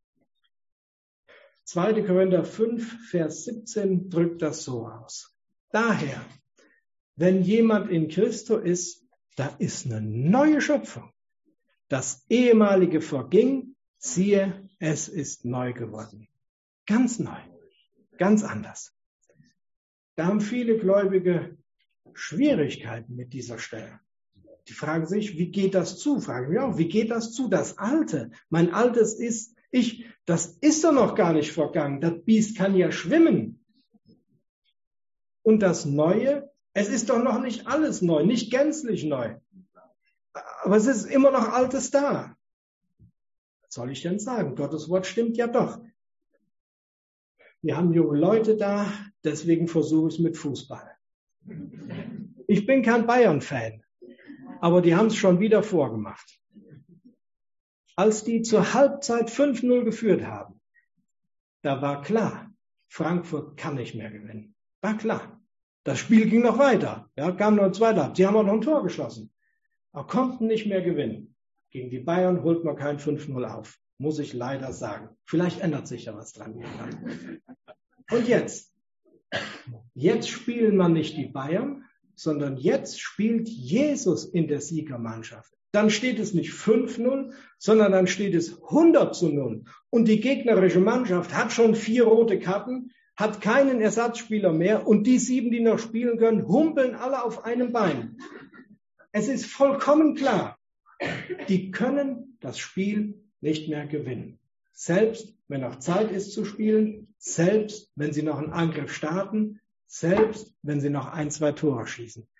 2. Korinther 5, Vers 17 drückt das so aus. Daher, wenn jemand in Christo ist, da ist eine neue Schöpfung. Das ehemalige verging, siehe, es ist neu geworden. Ganz neu, ganz anders. Da haben viele Gläubige Schwierigkeiten mit dieser Stelle. Die fragen sich, wie geht das zu? Fragen wir auch, wie geht das zu? Das Alte, mein altes ist ich, das ist doch noch gar nicht vergangen. Das Biest kann ja schwimmen. Und das Neue, es ist doch noch nicht alles neu, nicht gänzlich neu. Aber es ist immer noch Altes da. Was soll ich denn sagen? Gottes Wort stimmt ja doch. Wir haben junge Leute da, deswegen versuche ich es mit Fußball. Ich bin kein Bayern-Fan, aber die haben es schon wieder vorgemacht. Als die zur Halbzeit 5-0 geführt haben, da war klar, Frankfurt kann nicht mehr gewinnen. War klar. Das Spiel ging noch weiter. Ja, kam noch ein zweiter. Sie haben auch noch ein Tor geschossen. Aber konnten nicht mehr gewinnen. Gegen die Bayern holt man kein 5-0 auf. Muss ich leider sagen. Vielleicht ändert sich ja was dran. Und jetzt? Jetzt spielen man nicht die Bayern, sondern jetzt spielt Jesus in der Siegermannschaft. Dann steht es nicht 5-0, sondern dann steht es 100-0. Und die gegnerische Mannschaft hat schon 4 rote Karten, hat keinen Ersatzspieler mehr und die 7, die noch spielen können, humpeln alle auf einem Bein. Es ist vollkommen klar, die können das Spiel nicht mehr gewinnen. Selbst wenn noch Zeit ist zu spielen, selbst wenn sie noch einen Angriff starten, selbst wenn sie noch 1, 2 Tore schießen.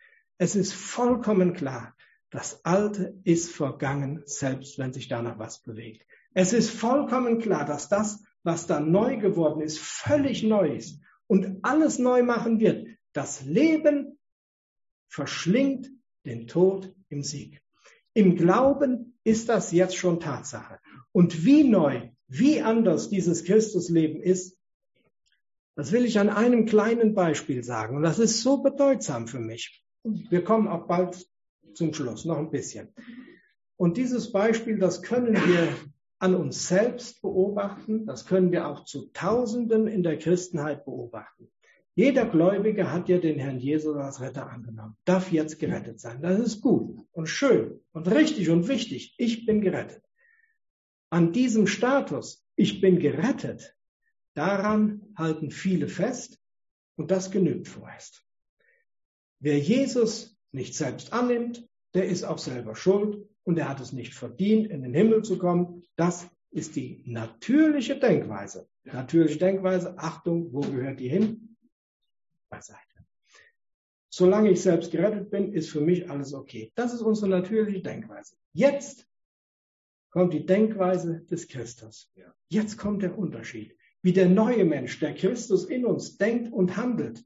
Es ist vollkommen klar, das Alte ist vergangen, selbst wenn sich danach was bewegt. Es ist vollkommen klar, dass das, was da neu geworden ist, völlig neu ist und alles neu machen wird. Das Leben verschlingt den Tod im Sieg. Im Glauben ist das jetzt schon Tatsache. Und wie neu, wie anders dieses Christusleben ist, das will ich an einem kleinen Beispiel sagen. Und das ist so bedeutsam für mich. Wir kommen auch bald zum Schluss, noch ein bisschen. Und dieses Beispiel, das können wir an uns selbst beobachten, das können wir auch zu Tausenden in der Christenheit beobachten. Jeder Gläubige hat ja den Herrn Jesus als Retter angenommen, darf jetzt gerettet sein. Das ist gut und schön und richtig und wichtig. Ich bin gerettet. An diesem Status, ich bin gerettet, daran halten viele fest und das genügt vorerst. Wer Jesus nicht selbst annimmt, der ist auch selber schuld und er hat es nicht verdient, in den Himmel zu kommen. Das ist die natürliche Denkweise. Natürliche Denkweise, Achtung, wo gehört die hin? Beiseite. Solange ich selbst gerettet bin, ist für mich alles okay. Das ist unsere natürliche Denkweise. Jetzt kommt die Denkweise des Christus. Jetzt kommt der Unterschied. Wie der neue Mensch, der Christus in uns denkt und handelt.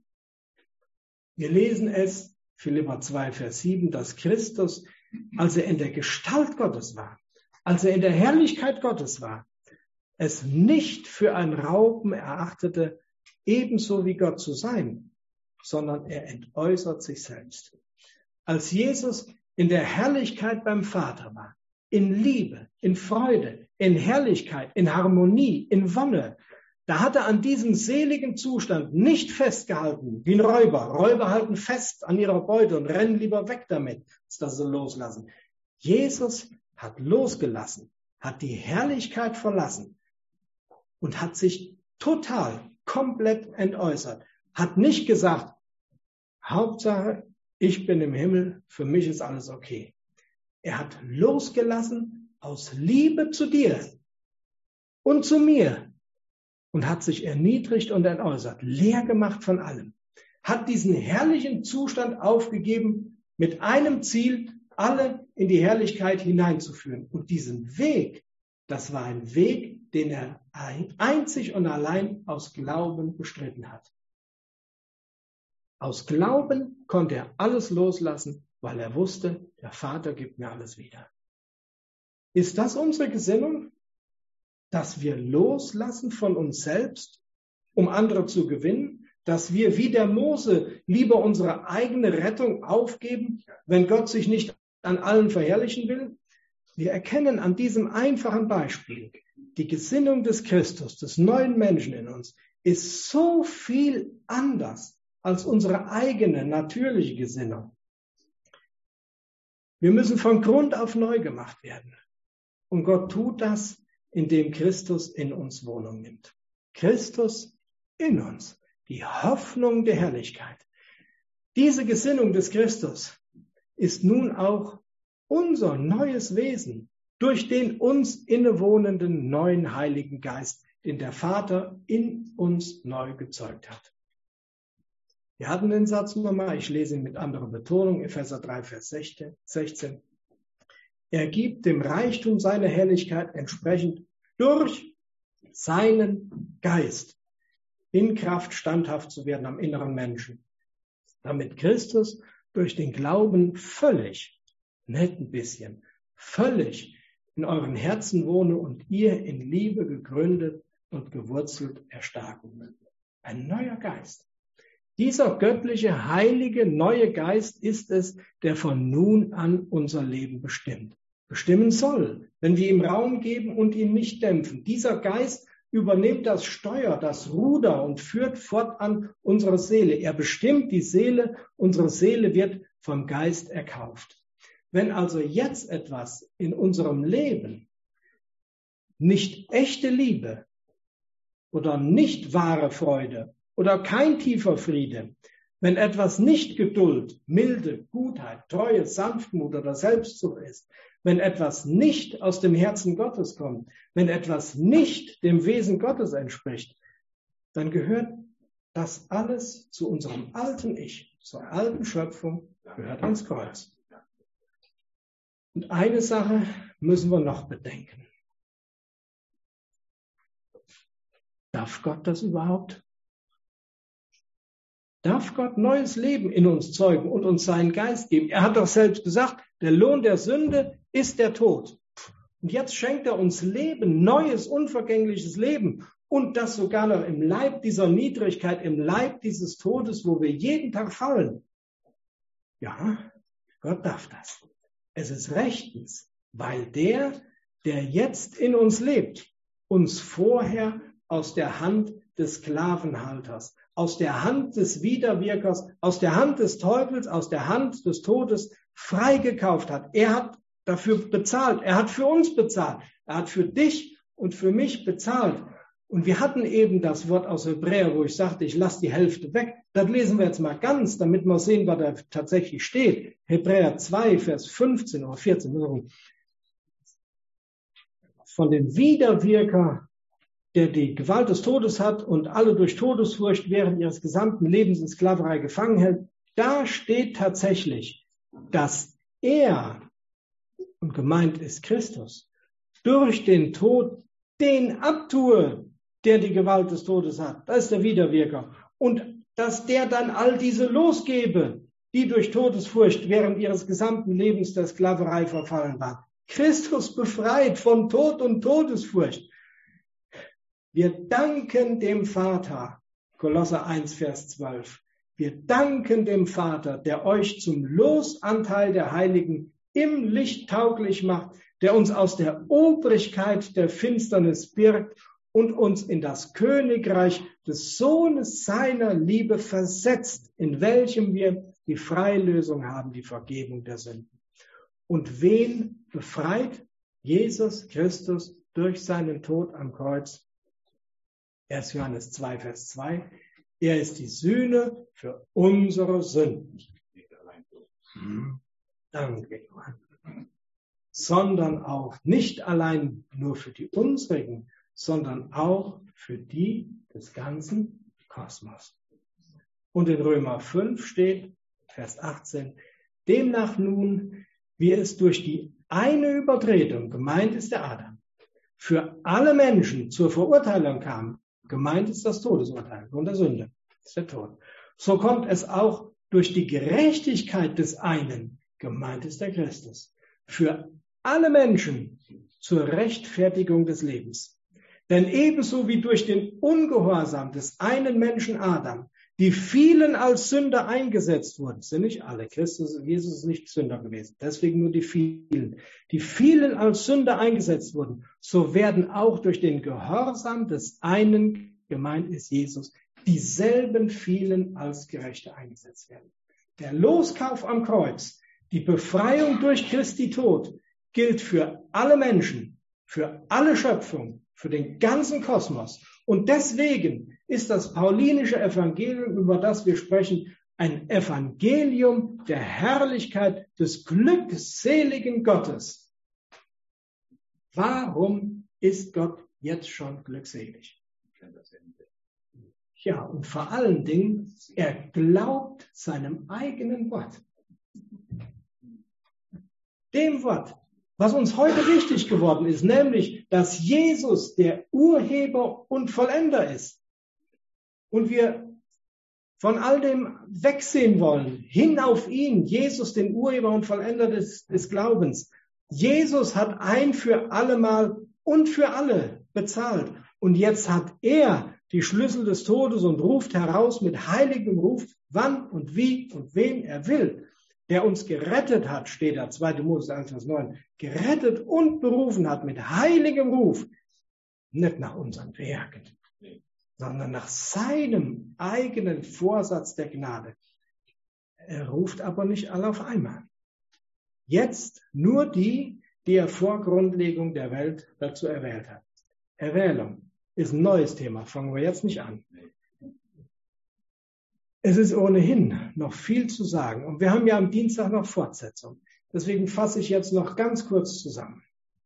Wir lesen es, Philipper 2, Vers 7, dass Christus, als er in der Gestalt Gottes war, als er in der Herrlichkeit Gottes war, es nicht für ein Rauben erachtete, ebenso wie Gott zu sein, sondern er entäußert sich selbst. Als Jesus in der Herrlichkeit beim Vater war, in Liebe, in Freude, in Herrlichkeit, in Harmonie, in Wonne, da hat er an diesem seligen Zustand nicht festgehalten, wie ein Räuber. Räuber halten fest an ihrer Beute und rennen lieber weg damit, als dass sie loslassen. Jesus hat losgelassen, hat die Herrlichkeit verlassen und hat sich total, komplett entäußert. Hat nicht gesagt, Hauptsache, ich bin im Himmel, für mich ist alles okay. Er hat losgelassen aus Liebe zu dir und zu mir und hat sich erniedrigt und entäußert, leer gemacht von allem. Hat diesen herrlichen Zustand aufgegeben mit einem Ziel, alle in die Herrlichkeit hineinzuführen. Und diesen Weg, das war ein Weg, den er einzig und allein aus Glauben bestritten hat. Aus Glauben konnte er alles loslassen, weil er wusste, der Vater gibt mir alles wieder. Ist das unsere Gesinnung? Dass wir loslassen von uns selbst, um andere zu gewinnen? Dass wir wie der Mose lieber unsere eigene Rettung aufgeben, wenn Gott sich nicht an allen verherrlichen will? Wir erkennen an diesem einfachen Beispiel, die Gesinnung des Christus, des neuen Menschen in uns, ist so viel anders als unsere eigene natürliche Gesinnung. Wir müssen von Grund auf neu gemacht werden. Und Gott tut das, indem Christus in uns Wohnung nimmt. Christus in uns, die Hoffnung der Herrlichkeit. Diese Gesinnung des Christus ist nun auch unser neues Wesen durch den uns innewohnenden neuen Heiligen Geist, den der Vater in uns neu gezeugt hat. Wir hatten den Satz nochmal, ich lese ihn mit anderer Betonung, Epheser 3, Vers 16. Er gibt dem Reichtum seiner Herrlichkeit entsprechend durch seinen Geist in Kraft standhaft zu werden am inneren Menschen, damit Christus durch den Glauben völlig, nicht ein bisschen, völlig in euren Herzen wohne und ihr in Liebe gegründet und gewurzelt erstarken mögt. Ein neuer Geist. Dieser göttliche, heilige, neue Geist ist es, der von nun an unser Leben bestimmen soll, wenn wir ihm Raum geben und ihn nicht dämpfen. Dieser Geist übernimmt das Steuer, das Ruder und führt fortan unsere Seele. Er bestimmt die Seele, unsere Seele wird vom Geist erkauft. Wenn also jetzt etwas in unserem Leben nicht echte Liebe oder nicht wahre Freude oder kein tiefer Friede, wenn etwas nicht Geduld, Milde, Gutheit, Treue, Sanftmut oder Selbstsucht ist, wenn etwas nicht aus dem Herzen Gottes kommt, wenn etwas nicht dem Wesen Gottes entspricht, dann gehört das alles zu unserem alten Ich, zur alten Schöpfung Gehört ans Kreuz. Und eine Sache müssen wir noch bedenken. Darf Gott das überhaupt? Darf Gott neues Leben in uns zeugen und uns seinen Geist geben? Er hat doch selbst gesagt, der Lohn der Sünde ist der Tod. Und jetzt schenkt er uns Leben, neues, unvergängliches Leben. Und das sogar noch im Leib dieser Niedrigkeit, im Leib dieses Todes, wo wir jeden Tag fallen. Ja, Gott darf das. Es ist rechtens, weil der jetzt in uns lebt, uns vorher aus der Hand des Sklavenhalters, aus der Hand des Widerwirkers, aus der Hand des Teufels, aus der Hand des Todes freigekauft hat. Er hat dafür bezahlt. Er hat für uns bezahlt. Er hat für dich und für mich bezahlt. Und wir hatten eben das Wort aus Hebräer, wo ich sagte, ich lasse die Hälfte weg. Das lesen wir jetzt mal ganz, damit wir sehen, was da tatsächlich steht. Hebräer 2, Vers 15 oder 14. Von dem Widerwirker, der die Gewalt des Todes hat und alle durch Todesfurcht während ihres gesamten Lebens in Sklaverei gefangen hält, da steht tatsächlich, dass er, und gemeint ist Christus, durch den Tod den abtue, der die Gewalt des Todes hat. Das ist der Widerwirker. Und dass der dann all diese losgebe, die durch Todesfurcht während ihres gesamten Lebens der Sklaverei verfallen waren. Christus befreit von Tod und Todesfurcht. Wir danken dem Vater, Kolosser 1, Vers 12. Wir danken dem Vater, der euch zum Losanteil der Heiligen im Licht tauglich macht, der uns aus der Obrigkeit der Finsternis birgt und uns in das Königreich des Sohnes seiner Liebe versetzt, in welchem wir die Freilösung haben, die Vergebung der Sünden. Und wen befreit Jesus Christus durch seinen Tod am Kreuz? 1. Johannes 2, Vers 2. Er ist die Sühne für unsere Sünden. Danke, Johann. Sondern auch nicht allein nur für die unsrigen, sondern auch für die des ganzen Kosmos. Und in Römer 5 steht, Vers 18, demnach nun, wie es durch die eine Übertretung, gemeint ist der Adam, für alle Menschen zur Verurteilung kam, gemeint ist das Todesurteil und der Sünde, das ist der Tod. So kommt es auch durch die Gerechtigkeit des einen, gemeint ist der Christus, für alle Menschen zur Rechtfertigung des Lebens. Denn ebenso wie durch den Ungehorsam des einen Menschen Adam die vielen als Sünder eingesetzt wurden, sind nicht alle, Jesus ist nicht Sünder gewesen, deswegen nur die vielen als Sünder eingesetzt wurden, so werden auch durch den Gehorsam des einen, gemeint ist Jesus, dieselben vielen als Gerechte eingesetzt werden. Der Loskauf am Kreuz, die Befreiung durch Christi Tod, gilt für alle Menschen, für alle Schöpfung, für den ganzen Kosmos. Und deswegen ist das paulinische Evangelium, über das wir sprechen, ein Evangelium der Herrlichkeit des glückseligen Gottes. Warum ist Gott jetzt schon glückselig? Ja, und vor allen Dingen, er glaubt seinem eigenen Wort. Dem Wort, was uns heute wichtig geworden ist, nämlich, dass Jesus der Urheber und Vollender ist. Und wir von all dem wegsehen wollen, hin auf ihn, Jesus, den Urheber und Vollender des Glaubens. Jesus hat ein für alle Mal und für alle bezahlt. Und jetzt hat er die Schlüssel des Todes und ruft heraus mit heiligem Ruf, wann und wie und wen er will. Der uns gerettet hat, steht da, 2. Mose 1, Vers 9, gerettet und berufen hat mit heiligem Ruf, nicht nach unseren Werken, sondern nach seinem eigenen Vorsatz der Gnade. Er ruft aber nicht alle auf einmal. Jetzt nur die, die er vor Grundlegung der Welt dazu erwählt hat. Erwählung ist ein neues Thema, fangen wir jetzt nicht an. Es ist ohnehin noch viel zu sagen und wir haben ja am Dienstag noch Fortsetzung. Deswegen fasse ich jetzt noch ganz kurz zusammen.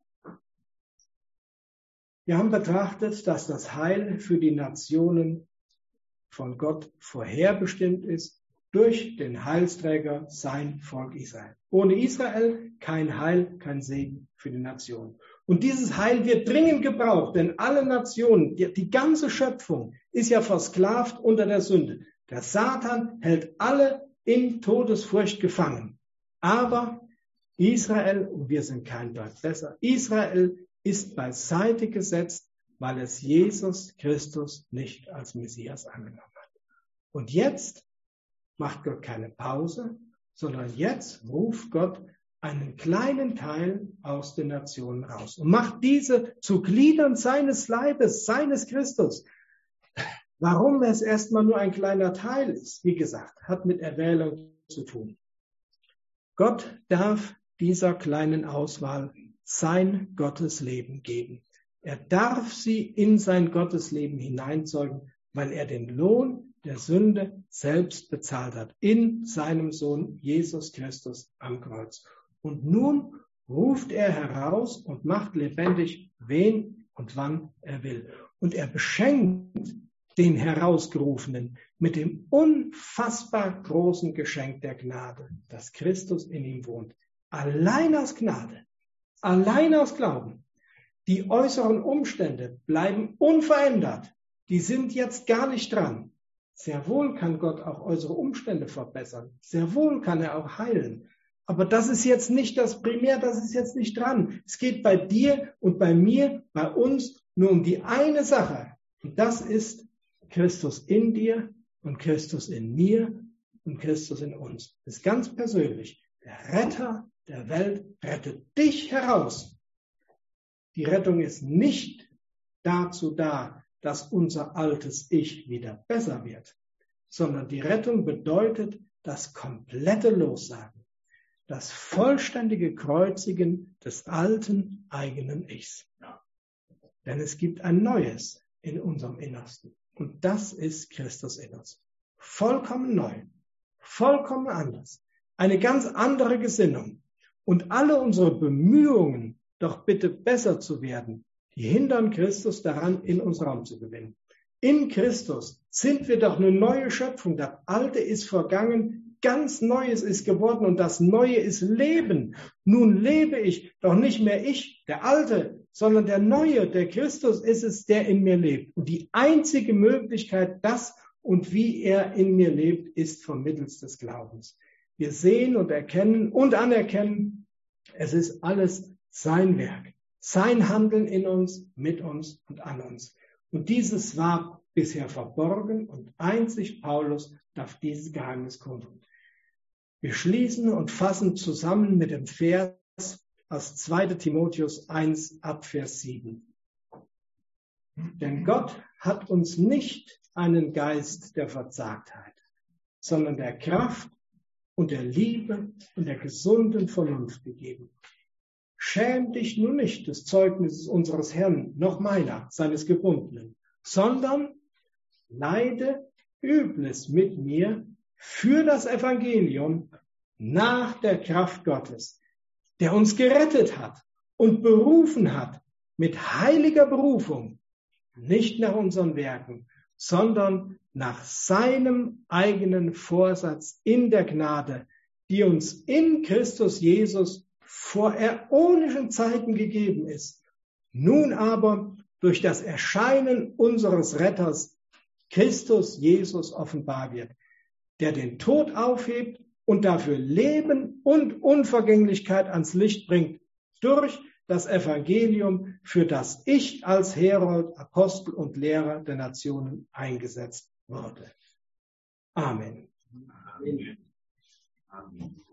Wir haben betrachtet, dass das Heil für die Nationen von Gott vorherbestimmt ist durch den Heilsträger, sein Volk Israel. Ohne Israel kein Heil, kein Segen für die Nation. Und dieses Heil wird dringend gebraucht, denn alle Nationen, die ganze Schöpfung ist ja versklavt unter der Sünde. Der Satan hält alle in Todesfurcht gefangen. Aber Israel, und wir sind kein Deut besser, Israel ist beiseite gesetzt, weil es Jesus Christus nicht als Messias angenommen hat. Und jetzt macht Gott keine Pause, sondern jetzt ruft Gott einen kleinen Teil aus den Nationen raus und macht diese zu Gliedern seines Leibes, seines Christus. Warum es erstmal nur ein kleiner Teil ist, wie gesagt, hat mit Erwählung zu tun. Gott darf dieser kleinen Auswahl sein Gottesleben geben. Er darf sie in sein Gottesleben hineinzeugen, weil er den Lohn der Sünde selbst bezahlt hat, in seinem Sohn Jesus Christus am Kreuz. Und nun ruft er heraus und macht lebendig, wen und wann er will. Und er beschenkt den Herausgerufenen mit dem unfassbar großen Geschenk der Gnade, dass Christus in ihm wohnt. Allein aus Gnade, allein aus Glauben. Die äußeren Umstände bleiben unverändert. Die sind jetzt gar nicht dran. Sehr wohl kann Gott auch äußere Umstände verbessern. Sehr wohl kann er auch heilen. Aber das ist jetzt nicht das Primär, das ist jetzt nicht dran. Es geht bei dir und bei mir, bei uns nur um die eine Sache. Und das ist Christus in dir und Christus in mir und Christus in uns. Das ist ganz persönlich. Der Retter der Welt rettet dich heraus. Die Rettung ist nicht dazu da, dass unser altes Ich wieder besser wird, sondern die Rettung bedeutet das komplette Lossagen, das vollständige Kreuzigen des alten eigenen Ichs. Denn es gibt ein Neues in unserem Innersten und das ist Christus in uns. Vollkommen neu, vollkommen anders, eine ganz andere Gesinnung und alle unsere Bemühungen, doch bitte besser zu werden, die hindern Christus daran, in uns Raum zu gewinnen. In Christus sind wir doch eine neue Schöpfung. Das Alte ist vergangen, ganz Neues ist geworden und das Neue ist Leben. Nun lebe ich, doch nicht mehr ich, der Alte, sondern der Neue, der Christus ist es, der in mir lebt. Und die einzige Möglichkeit, das und wie er in mir lebt, ist vermittels des Glaubens. Wir sehen und erkennen und anerkennen, es ist alles sein Werk, sein Handeln in uns, mit uns und an uns. Und dieses war bisher verborgen und einzig Paulus darf dieses Geheimnis kundtun. Wir schließen und fassen zusammen mit dem Vers aus 2. Timotheus 1 ab Vers 7. Denn Gott hat uns nicht einen Geist der Verzagtheit, sondern der Kraft und der Liebe und der gesunden Vernunft gegeben. Schäm dich nun nicht des Zeugnisses unseres Herrn, noch meiner, seines Gebundenen, sondern leide Übles mit mir für das Evangelium nach der Kraft Gottes, der uns gerettet hat und berufen hat mit heiliger Berufung, nicht nach unseren Werken, sondern nach seinem eigenen Vorsatz in der Gnade, die uns in Christus Jesus vor äonischen Zeiten gegeben ist, nun aber durch das Erscheinen unseres Retters Christus Jesus offenbar wird, der den Tod aufhebt und dafür Leben und Unvergänglichkeit ans Licht bringt, durch das Evangelium, für das ich als Herold, Apostel und Lehrer der Nationen eingesetzt wurde. Amen. Amen. Amen.